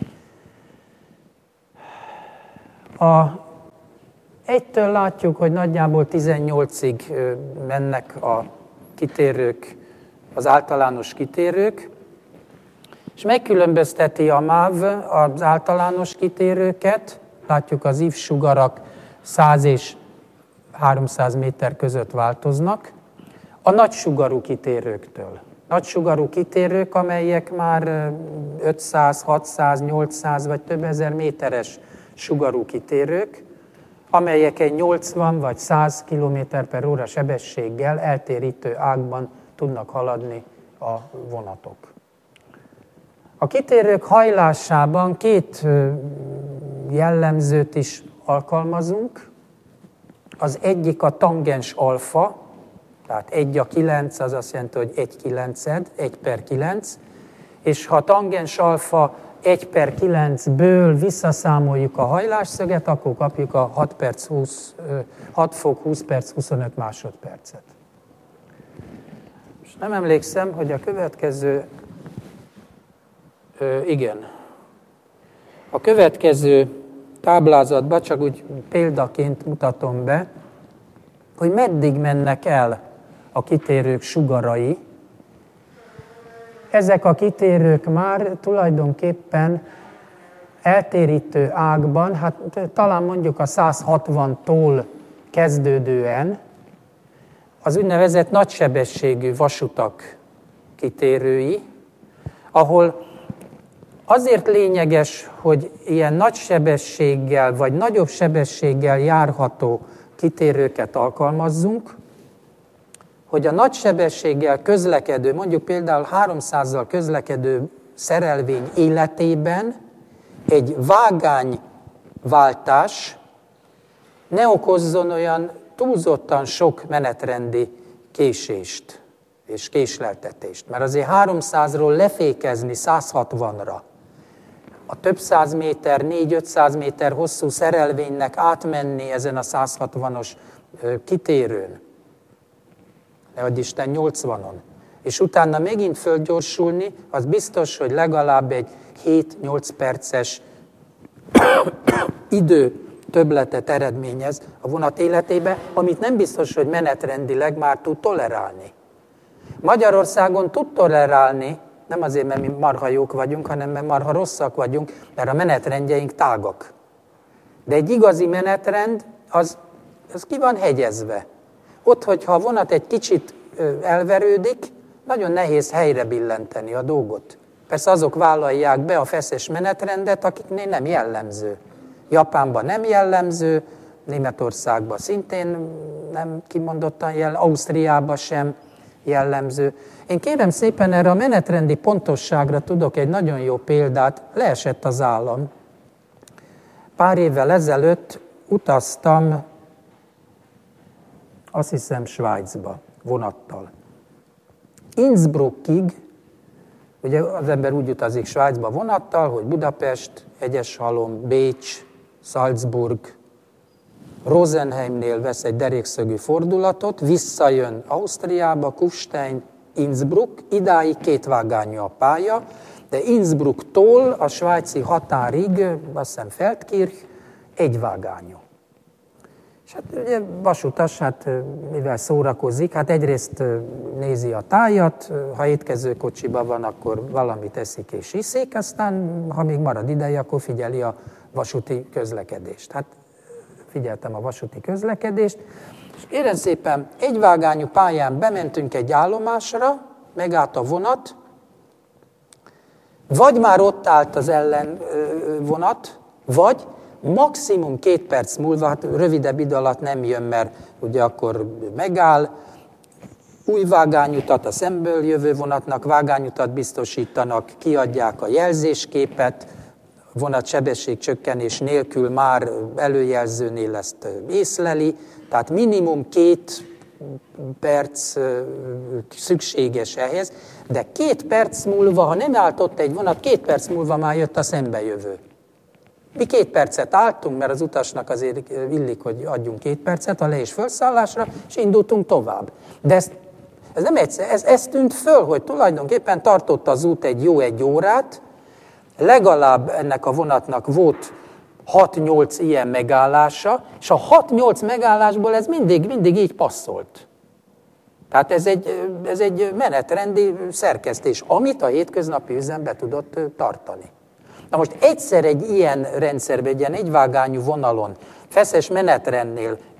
A 1-től látjuk, hogy nagyjából 18-ig mennek a kitérők, az általános kitérők, és megkülönbözteti a MÁV az általános kitérőket, látjuk az IV-sugarak 100 és 300 méter között változnak, a nagysugarú kitérőktől. Nagysugarú kitérők, amelyek már 500, 600, 800 vagy több ezer méteres sugarú kitérők, amelyek egy 80 vagy 100 km/h sebességgel eltérítő ágban tudnak haladni a vonatok. A kitérők hajlásában két jellemzőt is alkalmazunk. Az egyik a tangens alfa, tehát 1/9, az azt jelenti, hogy 1/9, 1/9, és ha a tangens alfa 1/9-ből visszaszámoljuk a hajlásszöget, akkor kapjuk a 6 fok 20 perc 25 másodpercet. És nem emlékszem, hogy a következő, a következő táblázatban csak úgy példaként mutatom be, hogy meddig mennek el a kitérők sugarai. Ezek a kitérők már tulajdonképpen eltérítő ágban, hát talán mondjuk a 160-tól kezdődően az úgynevezett nagysebességű vasutak kitérői, ahol azért lényeges, hogy ilyen nagy sebességgel vagy nagyobb sebességgel járható kitérőket alkalmazzunk, hogy a nagy sebességgel közlekedő, mondjuk például 300-zal közlekedő szerelvény életében egy vágányváltás ne okozzon olyan túlzottan sok menetrendi késést és késleltetést. Mert azért 300-ról lefékezni 160-ra, a több száz méter, 400-500 méter hosszú szerelvénynek átmenni ezen a 160-os kitérőn, nehogy Isten 80-on, és utána megint fölgyorsulni, az biztos, hogy legalább egy 7-8 perces idő többletet eredményez a vonat életébe, amit nem biztos, hogy menetrendileg már tud tolerálni. Magyarországon tud tolerálni, nem azért, mert mi marha jók vagyunk, hanem mert marha rosszak vagyunk, mert a menetrendjeink tágak. De egy igazi menetrend, az ki van hegyezve. Ott, hogyha a vonat egy kicsit elverődik, nagyon nehéz helyre billenteni a dolgot. Persze azok vállalják be a feszes menetrendet, akiknél nem jellemző. Japánban nem jellemző, Németországban szintén nem kimondottan jellemző, Ausztriában sem jellemző. Én kérem szépen, erre a menetrendi pontosságra tudok egy nagyon jó példát, leesett az állam. Pár évvel ezelőtt utaztam, azt hiszem Svájcba, vonattal. Innsbruckig, ugye az ember úgy utazik Svájcba vonattal, hogy Budapest, Egyeshalom, Bécs, Salzburg, Rosenheimnél vesz egy derékszögű fordulatot, visszajön Ausztriába, Kufstein, Innsbruck, idáig 2 vágányú a pálya, de Innsbrucktól a svájci határig, azt hiszem Feldkirch, 1 vágányú. És hát ugye vasutas, hát mivel szórakozik, hát egyrészt nézi a tájat, ha étkezőkocsiban van, akkor valamit eszik és iszik, aztán ha még marad ideje, akkor figyeli a vasúti közlekedést. Hát figyeltem a vasúti közlekedést, és kérem szépen, 1 vágányú pályán bementünk egy állomásra, megállt a vonat, vagy már ott állt az ellenvonat, vagy maximum 2 perc múlva, hát rövidebb idő alatt nem jön, mert ugye akkor megáll, új vágányutat a szemből jövő vonatnak, vágányutat biztosítanak, kiadják a jelzésképet, vonat sebességcsökkenés nélkül már előjelzőnél ezt észleli, tehát minimum 2 perc szükséges ehhez, de 2 perc múlva, ha nem állt ott egy vonat, 2 perc múlva már jött a szembejövő. Mi 2 percet álltunk, mert az utasnak azért illik, hogy adjunk 2 percet a le- és felszállásra, és indultunk tovább. De ez nem egyszer, ez tűnt föl, hogy tulajdonképpen tartott az út egy órát, legalább ennek a vonatnak volt 6-8 ilyen megállása, és a 6-8 megállásból ez mindig így passzolt. Tehát ez egy menetrendi szerkesztés, amit a hétköznapi üzembe tudott tartani. Na most egyszer egy ilyen rendszerben, egy ilyen egyvágányú vonalon, feszes menetrendnél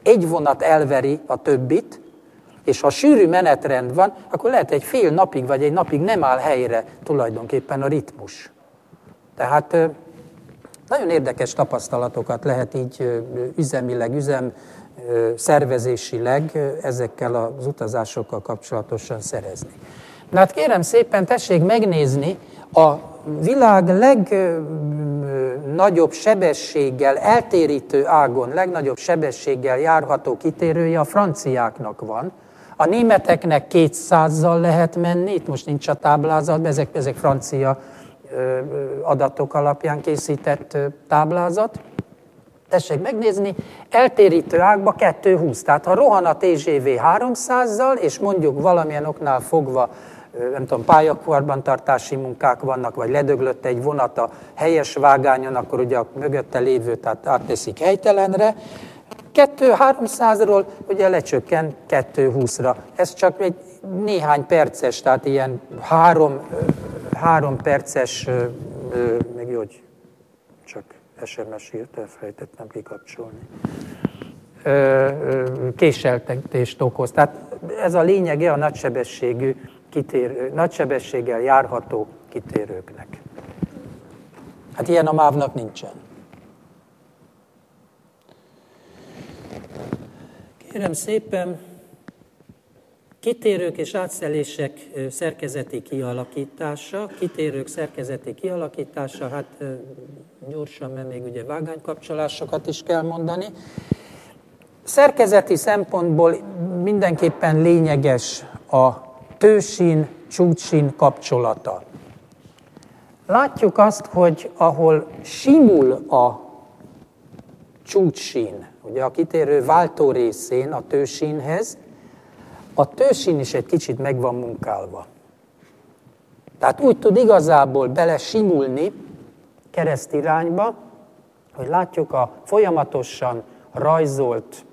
egy vonat elveri a többit, és ha sűrű menetrend van, akkor lehet egy fél napig vagy egy napig nem áll helyre tulajdonképpen a ritmus. Tehát nagyon érdekes tapasztalatokat lehet így üzemileg, szervezésileg ezekkel az utazásokkal kapcsolatosan szerezni. Na hát kérem szépen, tessék megnézni, a világ legnagyobb sebességgel, eltérítő ágon, legnagyobb sebességgel járható kitérője a franciáknak van. A németeknek 200-zal lehet menni, itt most nincs a táblázat, ezek francia adatok alapján készített táblázat. Tessék megnézni, eltérítő ágba 220. Tehát ha rohan a TGV 300-zal, és mondjuk valamilyen oknál fogva, nem tudom, pályakarbantartási munkák vannak, vagy ledöglött egy vonat a helyes vágányon, akkor ugye a mögötte lévőt átteszik helytelenre. 300-ról ugye lecsökken 220-ra. Ez csak egy néhány perces, tehát ilyen 3 perces, még jó, hogy csak SMS-ért elfelejtettem kikapcsolni, késeltetést okoz. Tehát ez a lényege a nagysebességgel járható kitérőknek. Hát ilyen a MÁV-nak nincsen. Kérem szépen, kitérők és átszelések szerkezeti kialakítása. Kitérők szerkezeti kialakítása, hát gyorsan, mert még ugye vágánykapcsolásokat is kell mondani. Szerkezeti szempontból mindenképpen lényeges a tősín, csúcssín kapcsolata. Látjuk azt, hogy ahol simul a csúcssín, ugye a kitérő váltó részén a tősínhez, a tősín is egy kicsit meg van munkálva. Tehát úgy tud igazából belesimulni keresztirányba, hogy látjuk a folyamatosan rajzolt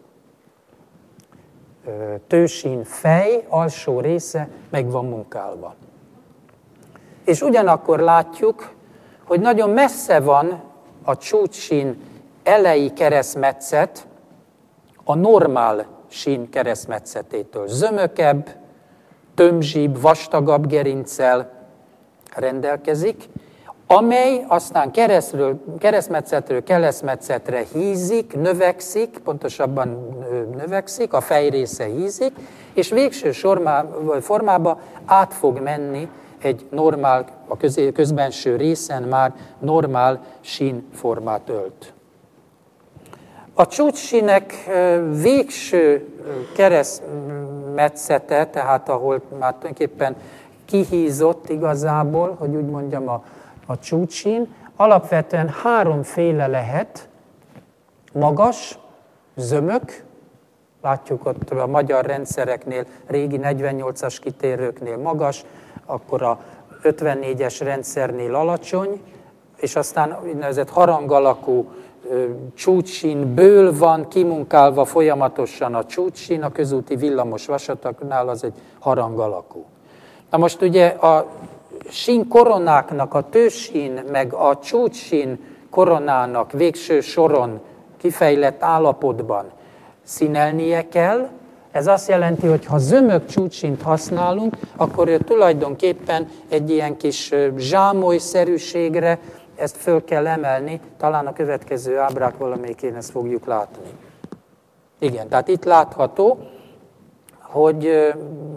tősín fej alsó része meg van munkálva. És ugyanakkor látjuk, hogy nagyon messze van a csúcssín elejé keresztmetszet a normál sín keresztmetszetétől. Zömökebb, tömzsibb, vastagabb gerinccel rendelkezik, amely aztán keresztmetszetről keresztmetszetre hízik, növekszik, pontosabban növekszik, a fejrésze hízik, és végső formában át fog menni egy normál, a közbenső részen már normál sínformát ölt. A csúcssínek végső keresztmetszete, tehát ahol már tulajdonképpen kihízott igazából, hogy úgy mondjam, a csúcssín, alapvetően háromféle lehet: magas, zömök, látjuk ott a magyar rendszereknél, régi 48-as kitérőknél magas, akkor a 54-es rendszernél alacsony, és aztán úgynevezett harang alakú csúcssínből van kimunkálva folyamatosan a csúcssín, a közúti villamos vasatoknál az egy harang alakú. Na most ugye a sín koronáknak, a tősín meg a csúcssín koronának végső soron kifejlett állapotban színelnie kell. Ez azt jelenti, hogy ha zömök csúcssínt használunk, akkor tulajdonképpen egy ilyen kis zsámolyszerűségre ezt föl kell emelni, talán a következő ábrák valamelyikén ezt fogjuk látni. Igen, tehát itt látható, hogy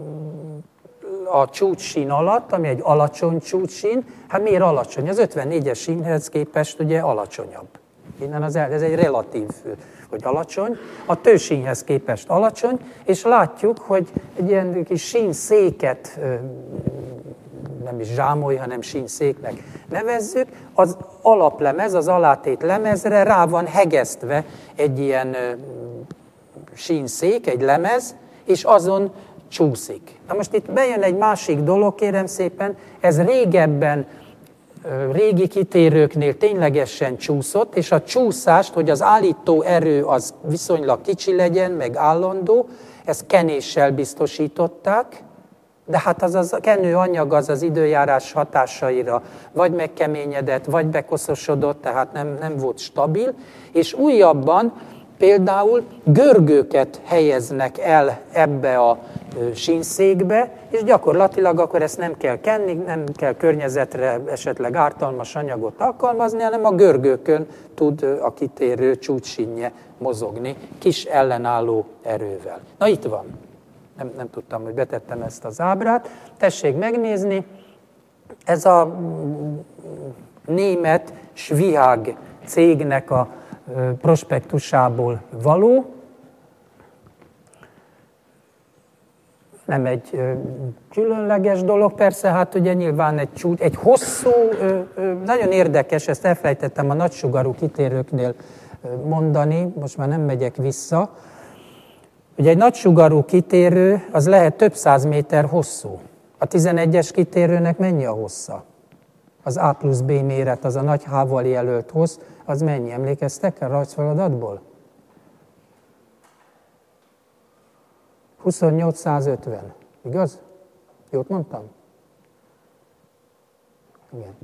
a csúcssín alatt, ami egy alacsony csúcssín, hát miért alacsony? Az 54-es sínhez képest ugye alacsonyabb. Innen ez egy relatív, hogy alacsony, a tősínhez képest alacsony, és látjuk, hogy egy ilyen kis sínszéket, nem is zsámoly, hanem sínszéknek nevezzük, az alaplemez, az alátét lemezre rá van hegesztve egy ilyen sínszék, egy lemez, és azon csúszik. Na most itt bejön egy másik dolog, kérem szépen, ez régebben, régi kitérőknél ténylegesen csúszott, és a csúszást, hogy az állító erő az viszonylag kicsi legyen, meg állandó, ezt kenéssel biztosították, de hát a kenőanyag az időjárás hatásaira vagy megkeményedett, vagy bekoszosodott, tehát nem volt stabil, és újabban például görgőket helyeznek el ebbe a sínszékbe, és gyakorlatilag akkor ezt nem kell kenni, nem kell környezetre esetleg ártalmas anyagot alkalmazni, hanem a görgőkön tud a kitérő csúcssínje mozogni kis ellenálló erővel. Na itt van. Nem tudtam, hogy betettem ezt az ábrát. Tessék megnézni. Ez a német Svihag cégnek a prospektusából való. Nem egy különleges dolog, persze, hát ugye nyilván egy hosszú, nagyon érdekes, ezt elfelejtettem a nagysugarú kitérőknél mondani, most már nem megyek vissza. Ugye egy nagysugarú kitérő, az lehet több száz méter hosszú. A 11-es kitérőnek mennyi a hossza? Az A plusz B méret, az a nagy H-val jelölt hossz, az mennyi? Emlékeztek a rajzfeladatból? 2850. Igaz? Jót mondtam? Igen.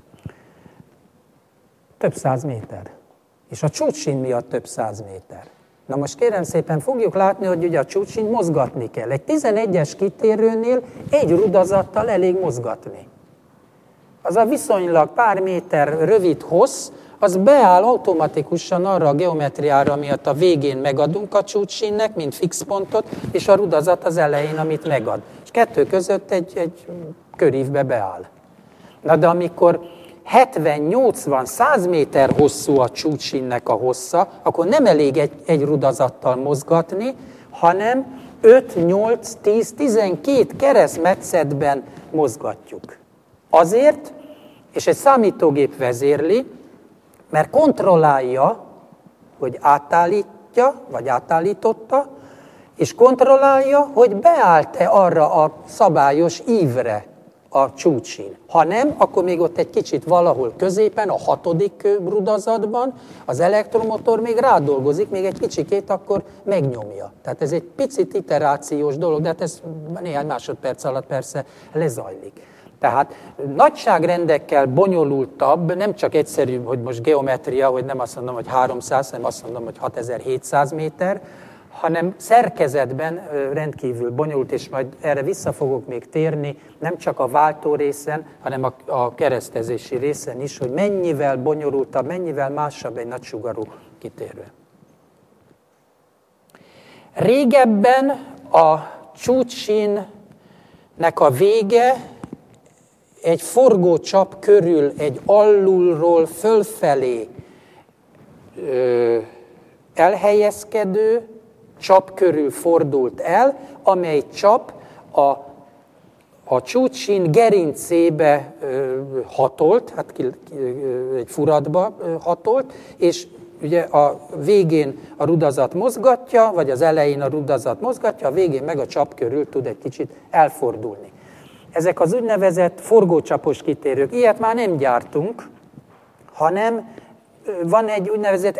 Több száz méter. És a csúcssín miatt több száz méter. Na most kérem szépen fogjuk látni, hogy ugye a csúcssínt mozgatni kell. Egy 11-es kitérőnél egy rudazattal elég mozgatni. Az a viszonylag pár méter rövid hossz, az beáll automatikusan arra a geometriára, amiatt a végén megadunk a csúcssínnek, mint fix pontot, és a rudazat az elején, amit megad. És kettő között egy körívbe beáll. Na de amikor 70-80-100 méter hosszú a csúcssínnek a hossza, akkor nem elég egy rudazattal mozgatni, hanem 5-8-10-12 keresztmetszetben mozgatjuk. Azért, és egy számítógép vezérli, mert kontrollálja, hogy átállítja, vagy átállította, és kontrollálja, hogy beállt-e arra a szabályos ívre a csúcssín. Ha nem, akkor még ott egy kicsit valahol középen, a 6. rudazatban az elektromotor még rádolgozik, még egy kicsikét akkor megnyomja. Tehát ez egy picit iterációs dolog, de hát ez néhány másodperc alatt persze lezajlik. Tehát nagyságrendekkel bonyolultabb, nem csak egyszerű, hogy most geometria, hogy nem azt mondom, hogy 300, hanem azt mondom, hogy 6700 méter, hanem szerkezetben rendkívül bonyolult, és majd erre vissza fogok még térni, nem csak a váltó részen, hanem a keresztezési részen is, hogy mennyivel bonyolultabb, mennyivel másabb egy nagysugarú kitérő. Régebben a csúcssínnek a vége egy forgócsap körül egy alulról fölfelé elhelyezkedő csap körül fordult el, amely csap a csúcssín gerincébe hatolt, hát egy furatba hatolt, és ugye a végén a rudazat mozgatja, vagy az elején a rudazat mozgatja, a végén meg a csap körül tud egy kicsit elfordulni. Ezek az úgynevezett forgócsapos kitérők. Ilyet már nem gyártunk, hanem van egy úgynevezett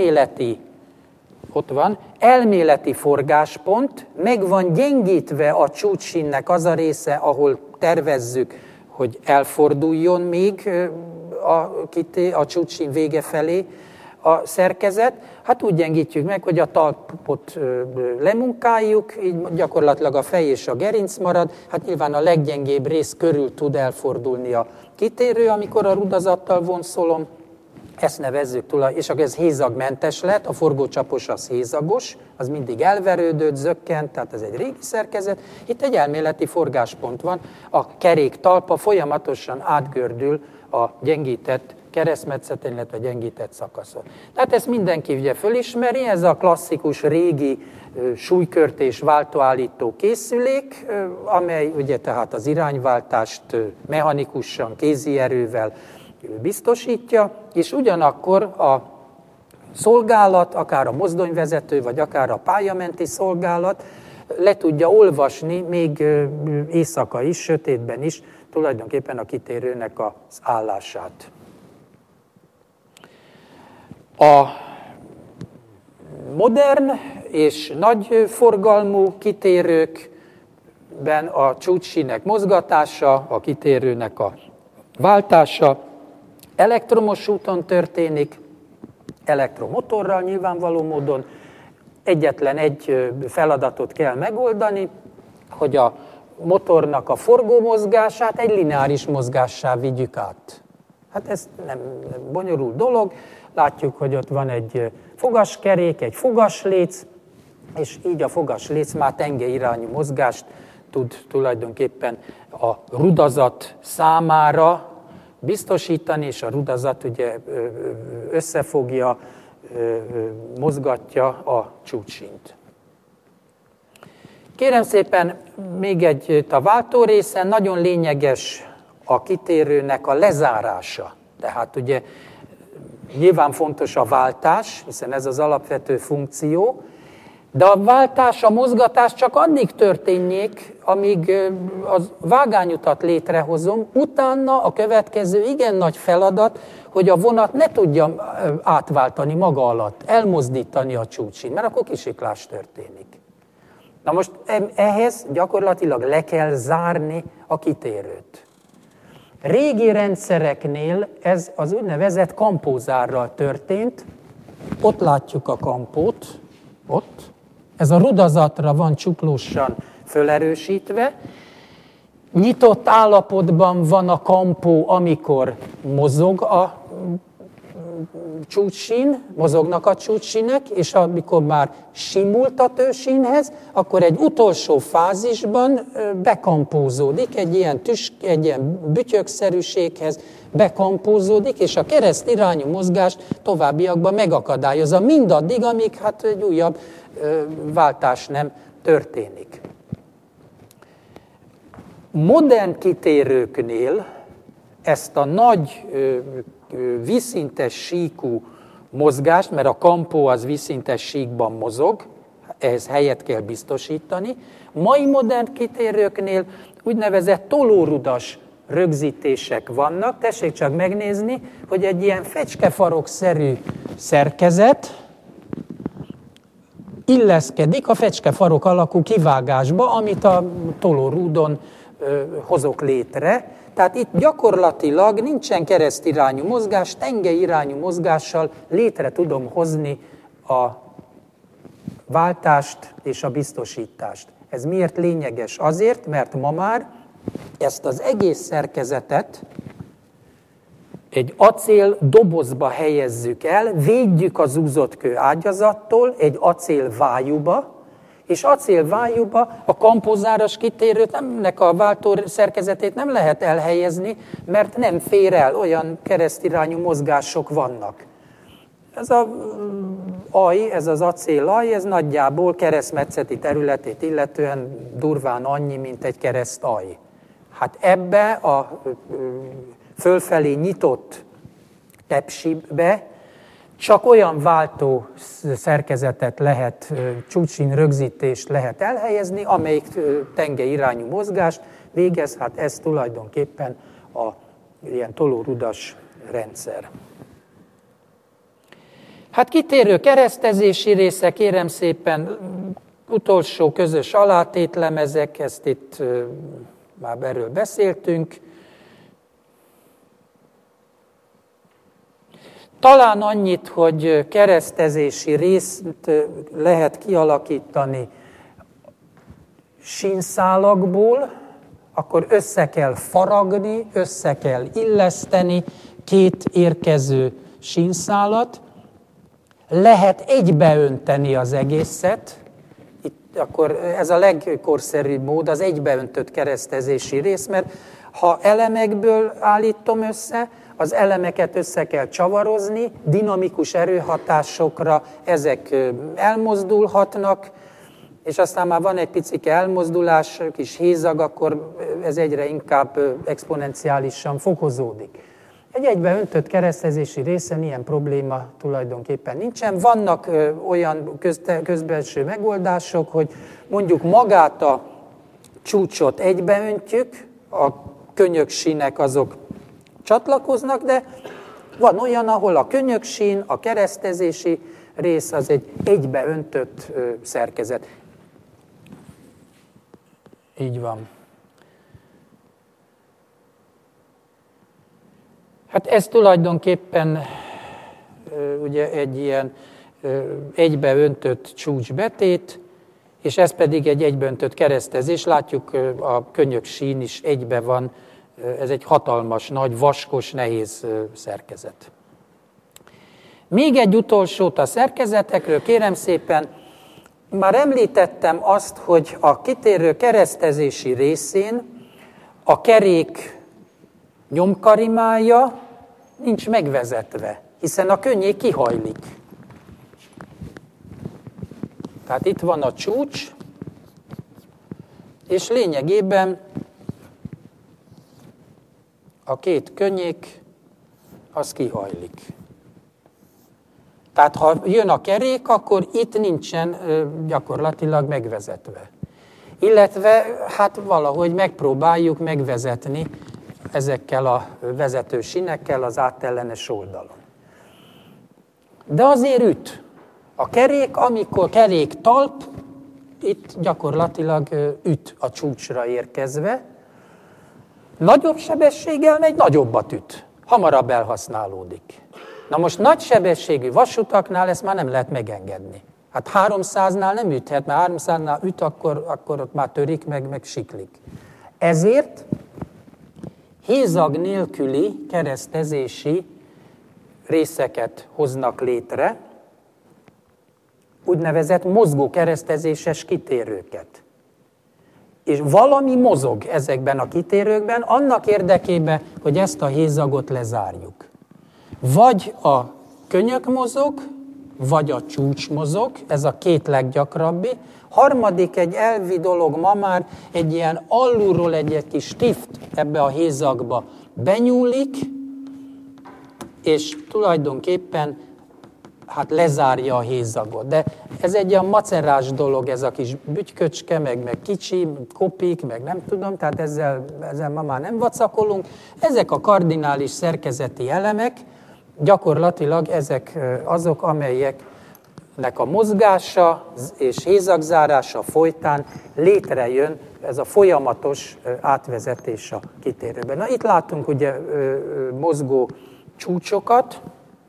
elméleti forgáspont, meg van gyengítve a csúcssínnek az a része, ahol tervezzük, hogy elforduljon még a csúcssín vége felé a szerkezet. Hát úgy gyengítjük meg, hogy a talpot lemunkáljuk, így gyakorlatilag a fej és a gerinc marad. Hát nyilván a leggyengébb rész körül tud elfordulni a kitérő, amikor a rudazattal vonszolom. Ezt nevezzük és akkor ez hézagmentes lett, a forgócsapos az hézagos, az mindig elverődött, zökkent, tehát ez egy régi szerkezet. Itt egy elméleti forgáspont van, a kerék talpa folyamatosan átgördül a gyengített keresztmetszeten, illetve gyengített szakaszon. Tehát ezt mindenki ugye fölismeri, ez a klasszikus régi súlykört és váltóállító készülék, amely ugye tehát az irányváltást mechanikusan, kézi erővel biztosítja, és ugyanakkor a szolgálat, akár a mozdonyvezető, vagy akár a pályamenti szolgálat le tudja olvasni még éjszaka is, sötétben is tulajdonképpen a kitérőnek az állását. A modern és nagy forgalmú kitérőkben a csúcssínek mozgatása, a kitérőnek a váltása elektromos úton történik, elektromotorral nyilvánvaló módon, egyetlen egy feladatot kell megoldani, hogy a motornak a forgómozgását egy lineáris mozgássá vigyük át. Hát ez nem bonyolult dolog. Látjuk, hogy ott van egy fogaskerék, egy fogasléc, és így a fogasléc már tengeirányú mozgást tud tulajdonképpen a rudazat számára biztosítani, és a rudazat ugye összefogja, mozgatja a csúcssínt. Kérem szépen, még a váltó részen nagyon lényeges a kitérőnek a lezárása. Tehát ugye nyilván fontos a váltás, hiszen ez az alapvető funkció, de a váltás, a mozgatás csak addig történjék, amíg a vágányutat létrehozom, utána a következő igen nagy feladat, hogy a vonat ne tudja átváltani maga alatt, elmozdítani a csúcsin, mert akkor kisiklás történik. Na most ehhez gyakorlatilag le kell zárni a kitérőt. Régi rendszereknél ez az úgynevezett kampózárral történt. Ott látjuk a kampót, ott. Ez a rudazatra van csuklósan fölerősítve. Nyitott állapotban van a kampó, amikor mozog a csúcssín, mozognak a csúcssínek, és amikor már simult a tősínhez, akkor egy utolsó fázisban bekampózódik, egy ilyen bütyökszerűséghez bekampózódik, és a kereszt irányú mozgást továbbiakban megakadályozza, mindaddig, amíg hát egy újabb váltás nem történik. Modern kitérőknél ezt a nagy vízszintes síkú mozgást, mert a kampó az vízszintes síkban mozog, ehhez helyet kell biztosítani. Mai modern kitérőknél úgynevezett tolórudas rögzítések vannak. Tessék csak megnézni, hogy egy ilyen fecskefarokszerű szerkezet illeszkedik a fecskefarok alakú kivágásba, amit a tolórúdon hozok létre. Tehát itt gyakorlatilag nincsen keresztirányú mozgás, tengeirányú mozgással létre tudom hozni a váltást és a biztosítást. Ez miért lényeges? Azért, mert ma már ezt az egész szerkezetet egy acél dobozba helyezzük el, védjük az zúzott kő ágyazattól egy acélvájúba, és acélvájúba a kampózáras kitérőt, ennek a váltó szerkezetét nem lehet elhelyezni, mert nem fér el, olyan keresztirányú mozgások vannak. Ez az aj, ez az acélaj, ez nagyjából keresztmetszeti területét illetően durván annyi, mint egy keresztaj. Hát ebbe a fölfelé nyitott tepsibe csak olyan váltó szerkezetet lehet, csúcsin rögzítést lehet elhelyezni, amelyik tengeirányú mozgást végez, hát ez tulajdonképpen a ilyen tolórudas rendszer. Hát kitérő keresztezési része, kérem szépen, utolsó közös alátétlemezek, ezt itt már erről beszéltünk. Talán annyit, hogy keresztezési részt lehet kialakítani sínszálakból, akkor össze kell faragni, össze kell illeszteni két érkező sínszálat, lehet egybeönteni az egészet, itt akkor ez a legkorszerűbb mód, az egybeöntött keresztezési rész, mert ha elemekből állítom össze, az elemeket össze kell csavarozni, dinamikus erőhatásokra ezek elmozdulhatnak, és aztán már van egy picike elmozdulás, kis hézag, akkor ez egyre inkább exponenciálisan fokozódik. Egy egybeöntött keresztezési részen ilyen probléma tulajdonképpen nincsen. Vannak olyan közbenső megoldások, hogy mondjuk magát a csúcsot egybeöntjük, a könyöksínek azok csatlakoznak, de van olyan, ahol a könyöksín, a keresztezési rész az egy egybeöntött szerkezet. Így van. Hát ez tulajdonképpen ugye egy ilyen egybeöntött csúcsbetét, és ez pedig egy egybeöntött keresztezés. Látjuk, a könyök sín is egybe van, ez egy hatalmas, nagy, vaskos, nehéz szerkezet. Még egy utolsót a szerkezetekről, kérem szépen, már említettem azt, hogy a kitérő keresztezési részén a kerék nyomkarimája nincs megvezetve, hiszen a könnyé kihajlik. Tehát itt van a csúcs, és lényegében a két könnyék, az kihajlik. Tehát ha jön a kerék, akkor itt nincsen gyakorlatilag megvezetve. Illetve hát valahogy megpróbáljuk megvezetni ezekkel a vezető sinekkel az átellenes oldalon. De azért üt. A kerék, amikor kerék talp, itt gyakorlatilag üt a csúcsra érkezve. Nagyobb sebességgel megy, nagyobbat üt. Hamarabb elhasználódik. Na most nagy sebességű vasutaknál ezt már nem lehet megengedni. Hát 300-nál nem üthet, mert 300-nál üt, akkor ott már törik, meg siklik. Ezért hézag nélküli keresztezési részeket hoznak létre, úgynevezett mozgó keresztezéses kitérőket. És valami mozog ezekben a kitérőkben, annak érdekében, hogy ezt a hézagot lezárjuk. Vagy a könyök mozog, vagy a csúcs mozog, ez a két leggyakrabbi. Harmadik, egy elvi dolog ma már, egy ilyen alulról egy kis stift ebbe a hézagba benyúlik, és tulajdonképpen hát lezárja a hézagot. De ez egy olyan macerás dolog, ez a kis bütyköcske, meg kicsi, kopik, meg nem tudom, tehát ezzel ma már nem vacakolunk. Ezek a kardinális szerkezeti elemek, gyakorlatilag ezek azok, amelyeknek a mozgása és hézagzárása folytán létrejön ez a folyamatos átvezetés a kitérőben. Na, itt látunk ugye mozgó csúcsokat,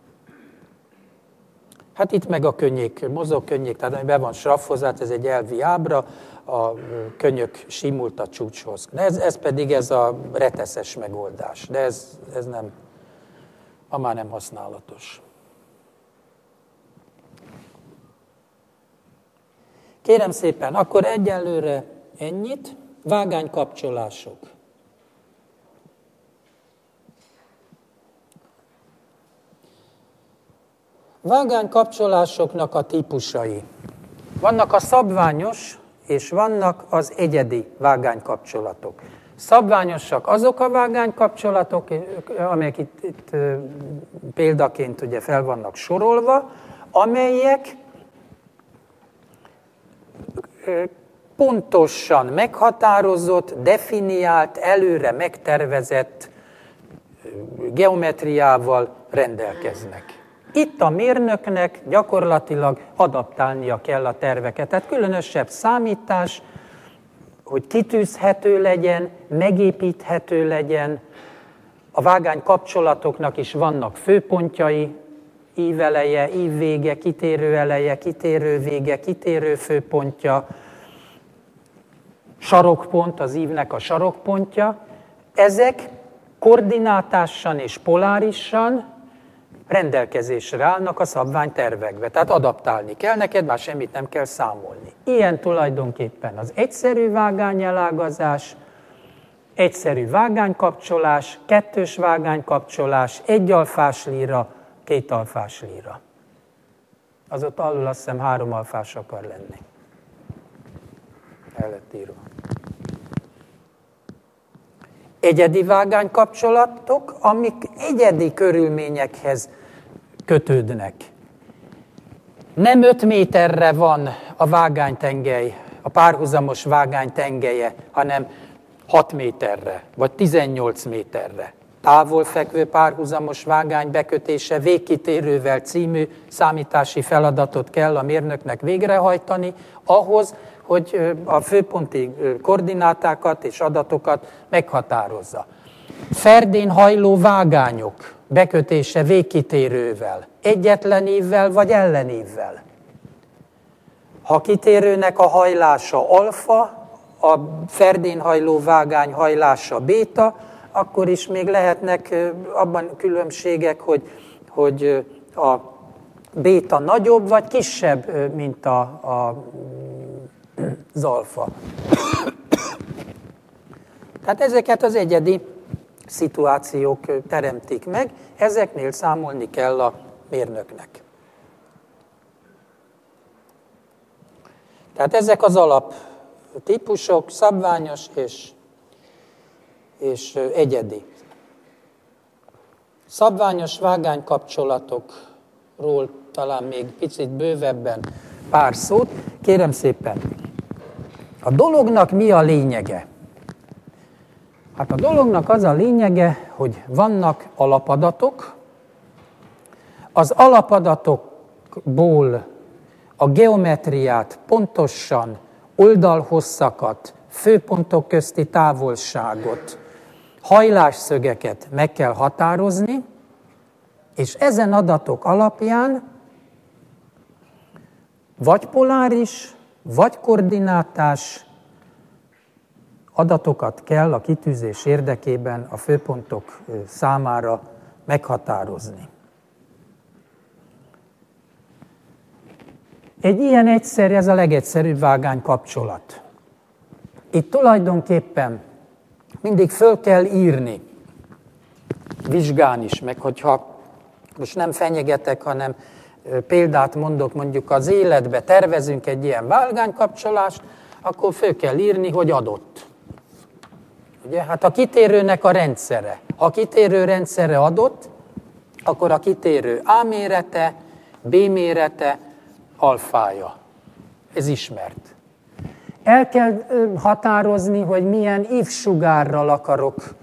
hát itt meg a könnyék, mozog könnyék, tehát ami be van sraffozat, ez egy elvi ábra, a könnyök simult a csúcshoz. De ez pedig ez a reteszes megoldás, de ez nem, ma már nem használatos. Kérem szépen, akkor egyelőre ennyit. Vágánykapcsolások. Vágánykapcsolásoknak a típusai. Vannak a szabványos, és vannak az egyedi vágánykapcsolatok. Szabványosak azok a vágánykapcsolatok, amelyek itt példaként ugye fel vannak sorolva, amelyek pontosan meghatározott, definiált, előre megtervezett geometriával rendelkeznek. Itt a mérnöknek gyakorlatilag adaptálnia kell a terveket. Tehát különösebb számítás, hogy kitűzhető legyen, megépíthető legyen. A vágánykapcsolatoknak is vannak főpontjai, íveleje, ívvége, kitérő eleje, kitérő vége, kitérő főpontja, sarokpont, az ívnek a sarokpontja. Ezek koordinátásan és polárisan rendelkezésre állnak a szabványtervekbe. Tehát adaptálni kell, neked már semmit nem kell számolni. Ilyen tulajdonképpen az egyszerű vágányelágazás, egyszerű vágánykapcsolás, kettős vágánykapcsolás, egy alfás líra, két alfás líra. Az ott alul azt hiszem 3 alfás akar lenni. El lett írva. Egyedi vágánykapcsolatok, amik egyedi körülményekhez kötődnek. Nem 5 méterre van a vágánytengely, a párhuzamos vágány tengelye, hanem 6 méterre, vagy 18 méterre. Távolfekvő párhuzamos vágány bekötése végkitérővel című számítási feladatot kell a mérnöknek végrehajtani, ahhoz, hogy a főponti koordinátákat és adatokat meghatározza. Ferdén hajló vágányok bekötése végkitérővel. egyetlen ívvel vagy ellenívvel. Ha a kitérőnek a hajlása alfa, a ferdén hajló vágány hajlása béta, akkor is még lehetnek abban különbségek, hogy a béta nagyobb vagy kisebb, mint az alfa. Tehát ezeket az egyedi szituációk teremtik meg, ezeknél számolni kell a mérnöknek. Tehát ezek az alaptípusok, szabványos és egyedi. Szabványos vágánykapcsolatokról talán még picit bővebben pár szót. Kérem szépen, a dolognak mi a lényege? Hát a dolognak az a lényege, hogy vannak alapadatok, az alapadatokból a geometriát pontosan, oldalhosszakat, főpontok közti távolságot, hajlásszögeket meg kell határozni, és ezen adatok alapján vagy poláris, vagy koordinátás adatokat kell a kitűzés érdekében a főpontok számára meghatározni. Egy ilyen egyszerű, ez a legegyszerűbb vágánykapcsolat. Itt tulajdonképpen mindig föl kell írni, vizsgán is, meg hogyha most nem fenyegetek, hanem példát mondok, mondjuk az életbe tervezünk egy ilyen vágánykapcsolást, akkor föl kell írni, hogy adott. Ugye? Hát a kitérőnek a rendszere. Ha a kitérő rendszere adott, akkor a kitérő A mérete, B mérete, alfája. Ez ismert. El kell határozni, hogy milyen ívsugárral akarok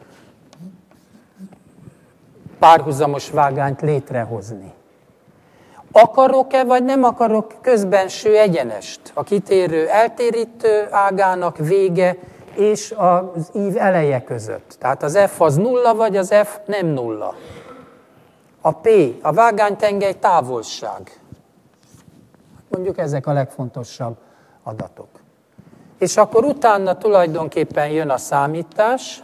párhuzamos vágányt létrehozni. Akarok-e, vagy nem akarok közbenső egyenest? A kitérő eltérítő ágának vége és az ív eleje között. Tehát az F az nulla, vagy az F nem nulla. A P, a vágánytengely távolság. Mondjuk ezek a legfontosabb adatok. És akkor utána tulajdonképpen jön a számítás,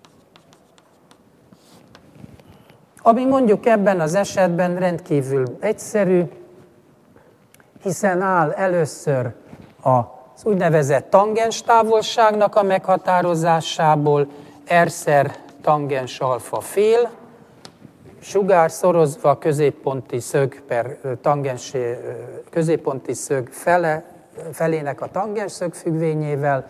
ami mondjuk ebben az esetben rendkívül egyszerű, hiszen áll először az úgynevezett tangens távolságnak a meghatározásából, R-szer tangens alfa fél, sugár szorozva középponti szög per tangens, középponti szög felének a tangens szög függvényével,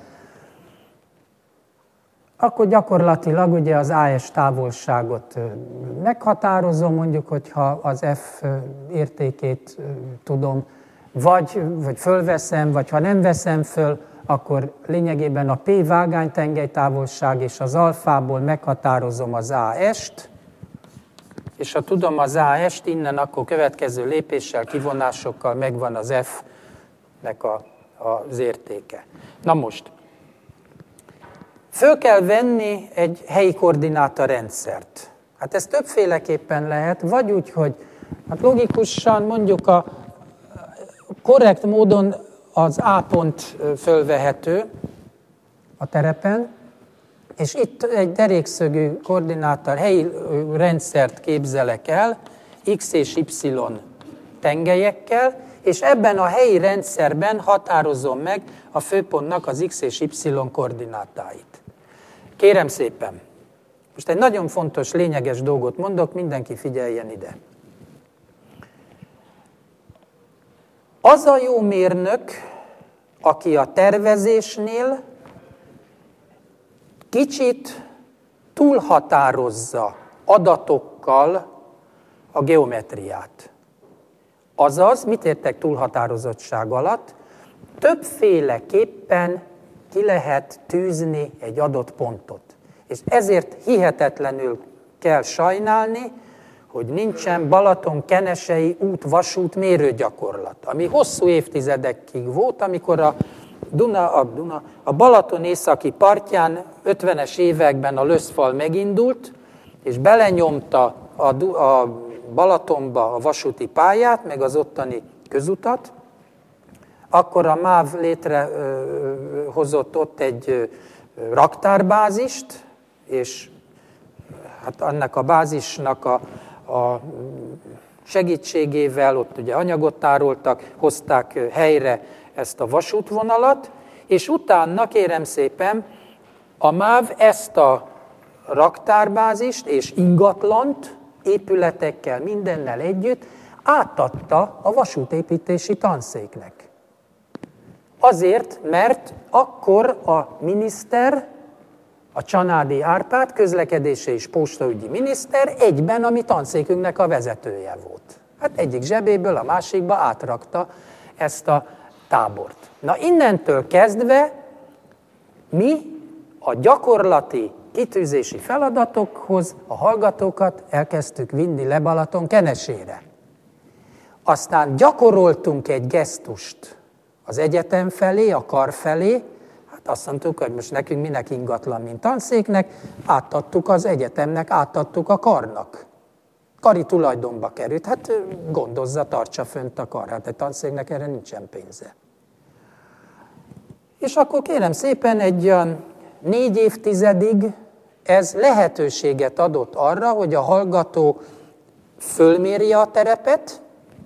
akkor gyakorlatilag ugye az AS távolságot meghatározom, mondjuk, hogyha az F értékét tudom, vagy fölveszem, vagy ha nem veszem föl, akkor lényegében a P vágánytengely távolság és az alfából meghatározom az AS-t, és ha tudom az AS-t, innen akkor következő lépéssel, kivonásokkal megvan az F-nek az értéke. Na most, föl kell venni egy helyi koordináta rendszert. Hát ez többféleképpen lehet, vagy úgy, hogy hát logikusan mondjuk a korrekt módon az A pont fölvehető a terepen, és itt egy derékszögű koordináta helyi rendszert képzelek el, X és Y tengelyekkel, és ebben a helyi rendszerben határozom meg a főpontnak az X és Y koordinátáit. Kérem szépen, most egy nagyon fontos, lényeges dolgot mondok, mindenki figyeljen ide. Az a jó mérnök, aki a tervezésnél kicsit túlhatározza adatokkal a geometriát. Azaz, mit értek túlhatározottság alatt? Többféleképpen ki lehet tűzni egy adott pontot. És ezért hihetetlenül kell sajnálni, hogy nincsen Balaton-Kenesei út-vasút mérőgyakorlat, ami hosszú évtizedekig volt, amikor a Balaton északi partján 50-es években a löszfal megindult, és belenyomta a Balatonba a vasúti pályát, meg az ottani közutat, akkor a MÁV létrehozott ott egy raktárbázist, és hát annak a bázisnak a segítségével ott ugye anyagot tároltak, hozták helyre ezt a vasútvonalat, és utána, kérem szépen, a MÁV ezt a raktárbázist és ingatlant épületekkel, mindennel együtt átadta a vasútépítési tanszéknek. Azért, mert akkor a miniszter, a Csanádi Árpád, közlekedési és postaügyi miniszter egyben a mi tanszékünknek a vezetője volt. Hát egyik zsebéből a másikba átrakta ezt a tábort. Na innentől kezdve mi a gyakorlati kitűzési feladatokhoz a hallgatókat elkezdtük vinni le Balaton-Kenesére. Aztán gyakoroltunk egy gesztust az egyetem felé, a kar felé, hát azt mondtuk, hogy most nekünk minek ingatlan, mint tanszéknek, átadtuk az egyetemnek, átadtuk a karnak. Kari tulajdonba került, hát gondozza, tartsa fönt a kar, hát egy tanszéknek erre nincsen pénze. És akkor kérem szépen egy olyan 4 évtizedig ez lehetőséget adott arra, hogy a hallgató fölmérje a terepet,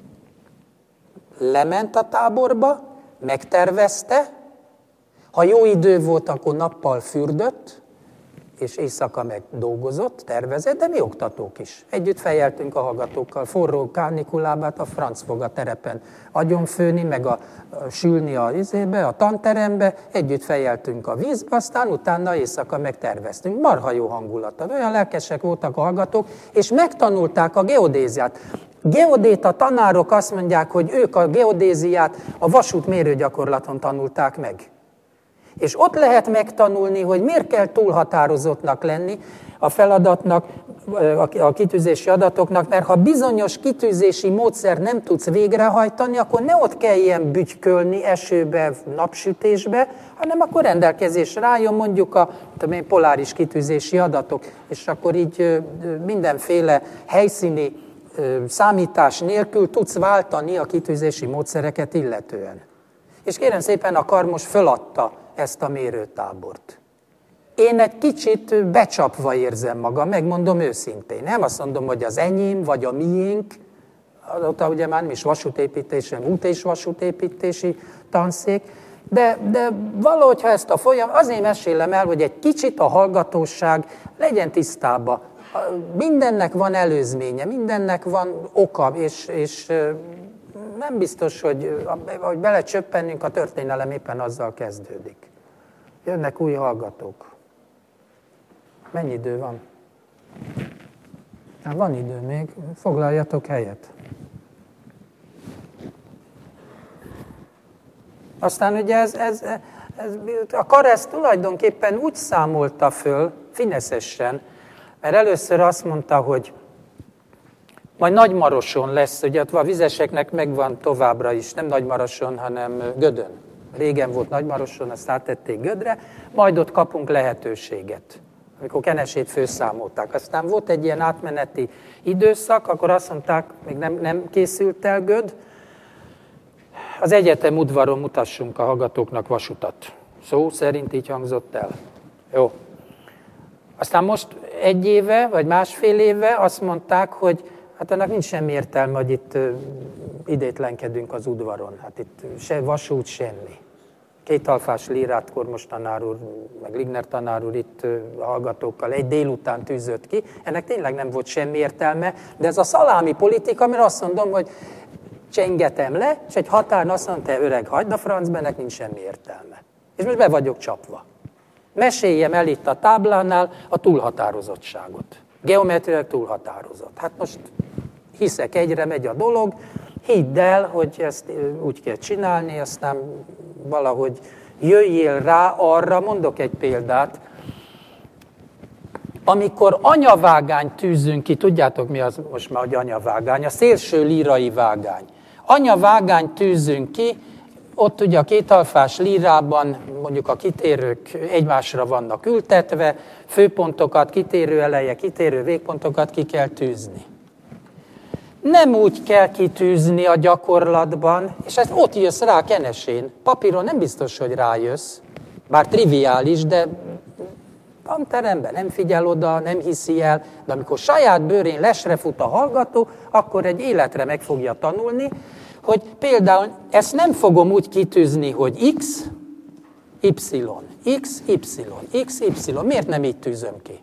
lement a táborba, megtervezte, ha jó idő volt, akkor nappal fürdött, és éjszaka meg dolgozott, tervezett, de mi oktatók is. Együtt fejeltünk a hallgatókkal, forró kárnikulábát a franc fog a terepen agyonfőni, meg sülni a tanterembe, együtt fejeltünk a vízbe, aztán utána éjszaka megterveztünk. Marha jó hangulattal, olyan lelkesek voltak a hallgatók, és megtanulták a geodéziát. Geodéta tanárok azt mondják, hogy ők a geodéziát a vasútmérőgyakorlaton tanulták meg. És ott lehet megtanulni, hogy miért kell túlhatározottnak lenni a feladatnak, a kitűzési adatoknak, mert ha bizonyos kitűzési módszer nem tudsz végrehajtani, akkor ne ott kell ilyen bütykölni esőbe, napsütésbe, hanem akkor rendelkezésre álljon mondjuk a poláris kitűzési adatok, és akkor így mindenféle helyszíni számítás nélkül tudsz váltani a kitűzési módszereket illetően. És kérem szépen, a kar most föladta ezt a mérőtábort. Én egy kicsit becsapva érzem magam, megmondom őszintén. Nem azt mondom, hogy az enyém, vagy a miénk, azóta ugye már nem is vasútépítési, hanem út- és vasútépítési tanszék, de valahogy, ha ezt a folyam, azért mesélem el, hogy egy kicsit a hallgatóság legyen tisztába. Mindennek van előzménye, mindennek van oka, és nem biztos, hogy belecsöppennünk, a történelem éppen azzal kezdődik. Jönnek új hallgatók. Mennyi idő van? Hát van idő még, foglaljatok helyet. Aztán ugye a kar ezt tulajdonképpen úgy számolta föl, fineszesen, mert először azt mondta, hogy majd Nagymaroson lesz, ugye a vizeseknek megvan továbbra is, nem Nagymaroson, hanem Gödön. Régen volt Nagymaroson, azt áttették Gödre, majd ott kapunk lehetőséget, amikor Kenesét főszámolták. Aztán volt egy ilyen átmeneti időszak, akkor azt mondták, még nem készült el Göd, az egyetem udvaron mutassunk a hallgatóknak vasutat. Szó szerint így hangzott el. Jó. Aztán most 1 éve, vagy másfél éve azt mondták, hogy hát annak nincs semmi értelme, hogy itt idétlenkedünk az udvaron. Hát itt se vasút, semmi. Kétalfás Lírátkor most tanár úr, meg Ligner tanár úr itt hallgatókkal egy délután tűzött ki. Ennek tényleg nem volt semmi értelme, de ez a szalámi politika, mert azt mondom, hogy csengetem le, és egy határon azt mondom, te öreg, hagyd a francba, ennek nincs semmi értelme. És most be vagyok csapva. Meséljem el itt a táblánál a túlhatározottságot. Geometriailag túlhatározott. Hát most hiszek, egyre megy a dolog, hidd el, hogy ezt úgy kell csinálni, aztán valahogy jöjjél rá arra, mondok egy példát, amikor anyavágányt tűzünk ki, tudjátok mi az most már, hogy anyavágány, a szélső lírai vágány. Anyavágányt tűzünk ki, ott ugye a kétalfás lírában mondjuk a kitérők egymásra vannak ültetve, főpontokat, kitérő eleje, kitérő végpontokat ki kell tűzni. Nem úgy kell kitűzni a gyakorlatban, és ez ott jössz rá kenesén. Papíron nem biztos, hogy rájössz, bár triviális, de tanteremben nem figyel oda, nem hiszi el, de amikor saját bőrén lesre fut a hallgató, akkor egy életre meg fogja tanulni, hogy például ezt nem fogom úgy kitűzni, hogy x, y, x, y, x, y. Miért nem így tűzöm ki?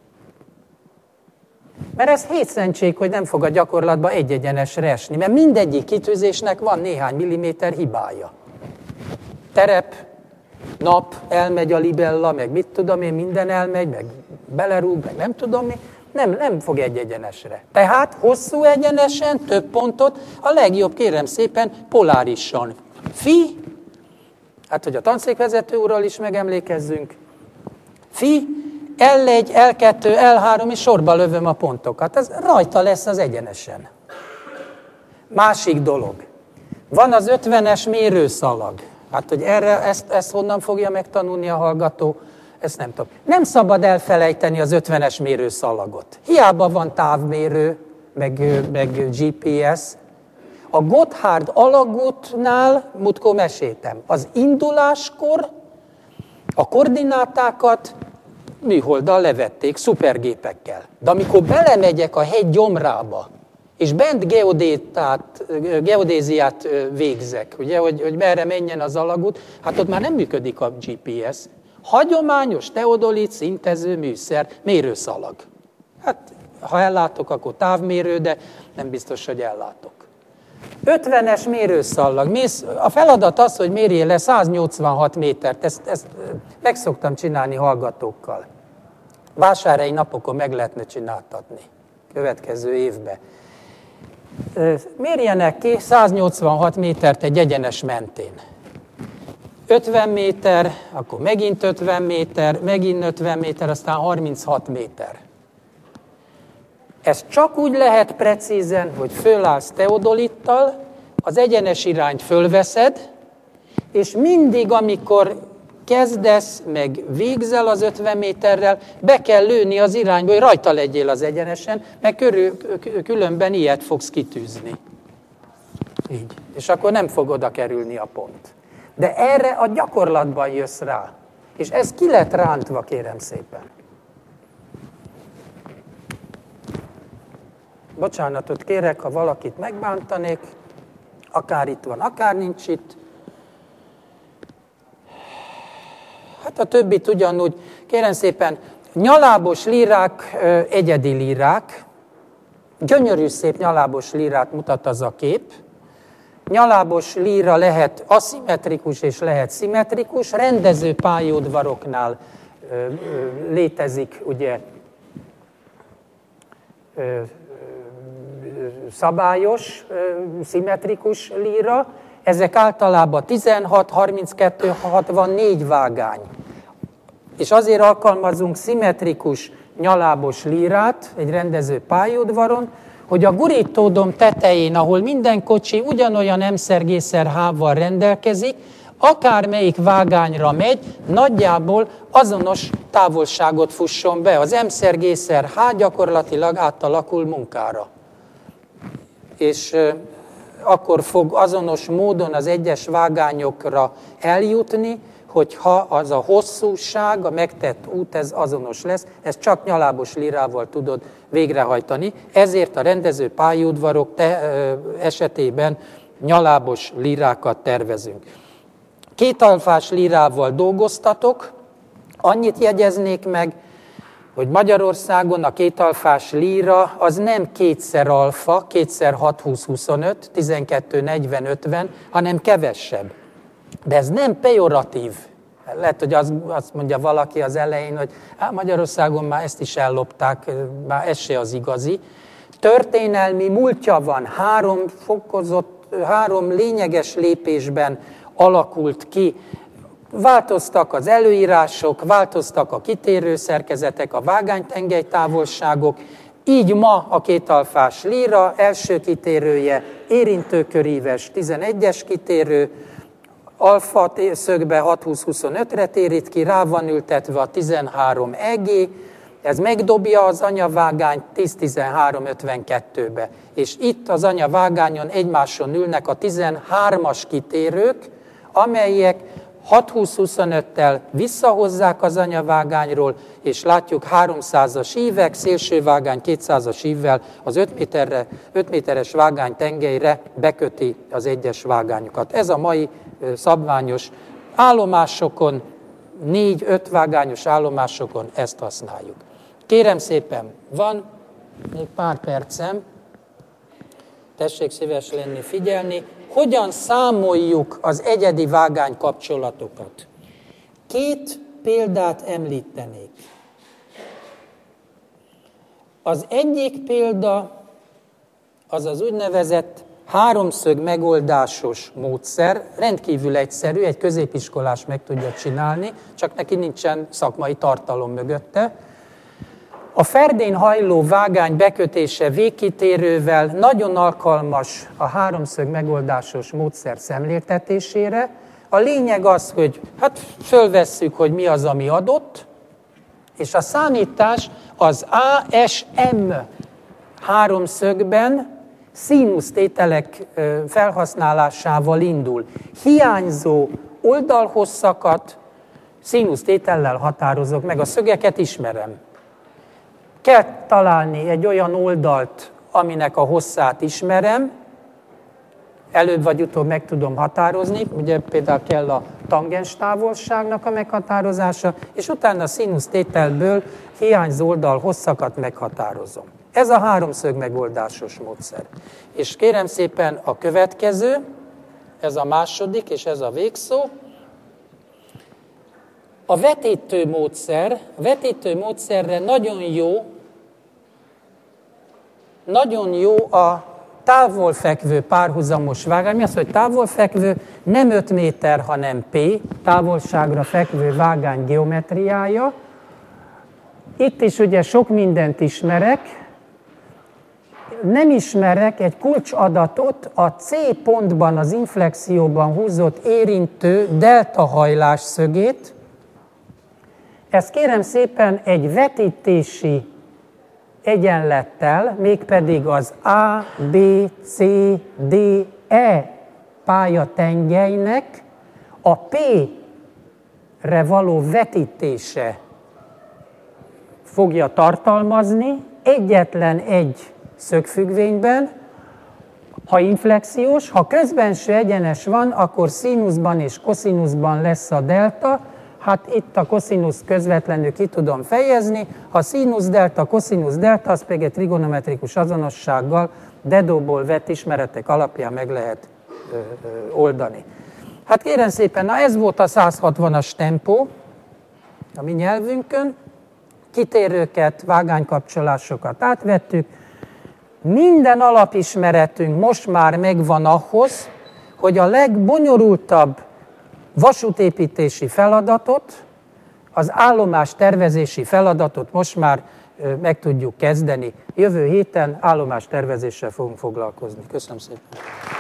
Mert ez hétszentség, hogy nem fog a gyakorlatban egy egyenesre esni, mert mindegyik kitűzésnek van néhány milliméter hibája. Terep, nap, elmegy a libella, meg mit tudom én, minden elmegy, meg belerúg, meg nem tudom mi, nem fog egy egyenesre. Tehát hosszú egyenesen, több pontot, a legjobb kérem szépen polárisan. Fi, hát hogy a tanszékvezető úrral is megemlékezzünk, fi, L1, L2, L3, és sorba lövöm a pontokat. Ez rajta lesz az egyenesen. Másik dolog. Van az 50-es mérőszalag. Hát, hogy erre ezt honnan fogja megtanulni a hallgató, ezt nem tudom. Nem szabad elfelejteni az 50-es mérőszalagot. Hiába van távmérő, meg GPS. A Gotthard alagútnál, múltkor meséltem, az induláskor a koordinátákat műholddal levették, szupergépekkel. De amikor belemegyek a hegy gyomrába, és bent geodéziát végzek, ugye, hogy merre menjen az alagút, hát ott már nem működik a GPS. Hagyományos teodolit szintező műszer, mérőszalag. Hát, ha ellátok, akkor távmérő, de nem biztos, hogy ellátok. 50-es mérőszalag. A feladat az, hogy mérjél le 186 métert. Ezt meg szoktam csinálni hallgatókkal. Vásárhelyi napokon meg lehetne csináltatni. Következő évben. Mérjenek ki 186 métert egy egyenes mentén. 50 méter, akkor megint 50 méter, megint 50 méter, aztán 36 méter. Ez csak úgy lehet precízen, hogy fölállsz teodolittal, az egyenes irányt fölveszed, és mindig, amikor kezdesz, meg végzel az 50 méterrel, be kell lőni az irányba, hogy rajta legyél az egyenesen, mert különben ilyet fogsz kitűzni. Így. És akkor nem fog oda kerülni a pont. De erre a gyakorlatban jössz rá. És ez ki lett rántva, kérem szépen. Bocsánatot kérek, ha valakit megbántanék, akár itt van, akár nincs itt. Hát a többit ugyanúgy, kérem szépen, nyalábos lírák, egyedi lírák, gyönyörű szép nyalábos lírát mutat az a kép. Nyalábos líra lehet aszimmetrikus és lehet szimmetrikus, rendező pályaudvaroknál létezik ugye szabályos, szimmetrikus líra, ezek általában 16, 32, 64 vágány. És azért alkalmazunk szimmetrikus nyalábos lírát egy rendező pályaudvaron, hogy a gurítódom tetején, ahol minden kocsi ugyanolyan M-szergészer H-val rendelkezik, akármelyik vágányra megy, nagyjából azonos távolságot fusson be. Az M-szergészer H gyakorlatilag átalakul munkára. És akkor fog azonos módon az egyes vágányokra eljutni, hogyha az a hosszúság, a megtett út, ez azonos lesz, ezt csak nyalábos lírával tudod végrehajtani. Ezért a rendező pályaudvarok esetében nyalábos lírákat tervezünk. Kétalfás lírával dolgoztatok, annyit jegyeznék meg, hogy Magyarországon a kétalfás líra az nem kétszer alfa, kétszer 6, 20, 25, 12, 40, 50, hanem kevesebb. De ez nem pejoratív. Lehet, hogy azt mondja valaki az elején, hogy Magyarországon már ezt is ellopták, már ez se az igazi. Történelmi múltja van, 3 lényeges lépésben alakult ki. Változtak az előírások, változtak a kitérő szerkezetek, a vágánytengelytávolságok. Így ma a kétalfás líra első kitérője érintőköríves 11-es kitérő, alfa szögbe 6-20-25-re térít ki, rá van ültetve a 13 EG, Ez megdobja az anyavágányt 10-13-52-be. És itt az anyavágányon egymáson ülnek a 13-as kitérők, amelyek 6-20-25-tel visszahozzák az anyavágányról, és látjuk 300-as ívek, szélső vágány 200-as ívvel az 5 méteres vágány tengelyre beköti az egyes vágányokat. Ez a mai szabványos állomásokon, 4-5 vágányos állomásokon ezt használjuk. Kérem szépen, van még pár percem, tessék szíves lenni, figyelni, hogyan számoljuk az egyedi vágány kapcsolatokat. 2 példát említenék. Az egyik példa az az úgynevezett háromszög megoldásos módszer, rendkívül egyszerű, egy középiskolás meg tudja csinálni, csak neki nincsen szakmai tartalom mögötte. A ferdén hajló vágány bekötése végkitérővel nagyon alkalmas a háromszög megoldásos módszer szemléltetésére. A lényeg az, hogy fölvesszük, hogy mi az, ami adott, és a számítás az ASM háromszögben színusztételek felhasználásával indul. Hiányzó oldalhosszakat színusztétellel határozok meg, a szögeket ismerem. Kell találni egy olyan oldalt, aminek a hosszát ismerem, előbb vagy utóbb meg tudom határozni, ugye például kell a tangens távolságnak a meghatározása, és utána a színusztételből hiányzó oldalhosszakat meghatározom. Ez a háromszög megoldásos módszer. És kérem szépen a következő, ez a második, és ez a végszó. A vetítő módszerre nagyon jó a távolfekvő párhuzamos vágány. Mi az, hogy távolfekvő? Nem 5 méter, hanem P, távolságra fekvő vágány geometriája. Itt is ugye sok mindent ismerek. Nem ismerek egy kulcsadatot, a C pontban, az inflexióban húzott érintő delta hajlás szögét. Ez kérem szépen egy vetítési egyenlettel, mégpedig az A, B, C, D, E pályatengelynek a P-re való vetítése fogja tartalmazni egyetlen egy szögfüggvényben, ha inflexiós, ha közbenső egyenes van, akkor színuszban és koszinuszban lesz a delta, hát itt a koszinusz közvetlenül ki tudom fejezni, ha színusz delta, koszinusz delta, az pedig egy trigonometrikus azonossággal Dedóból vett ismeretek alapján meg lehet oldani. Hát kérem szépen, na ez volt a 160-as tempó a mi nyelvünkön, kitérőket, vágánykapcsolásokat átvettük, minden alapismeretünk most már megvan ahhoz, hogy a legbonyolultabb vasútépítési feladatot, az állomás tervezési feladatot most már meg tudjuk kezdeni. Jövő héten állomás tervezéssel fogunk foglalkozni. Köszönöm szépen!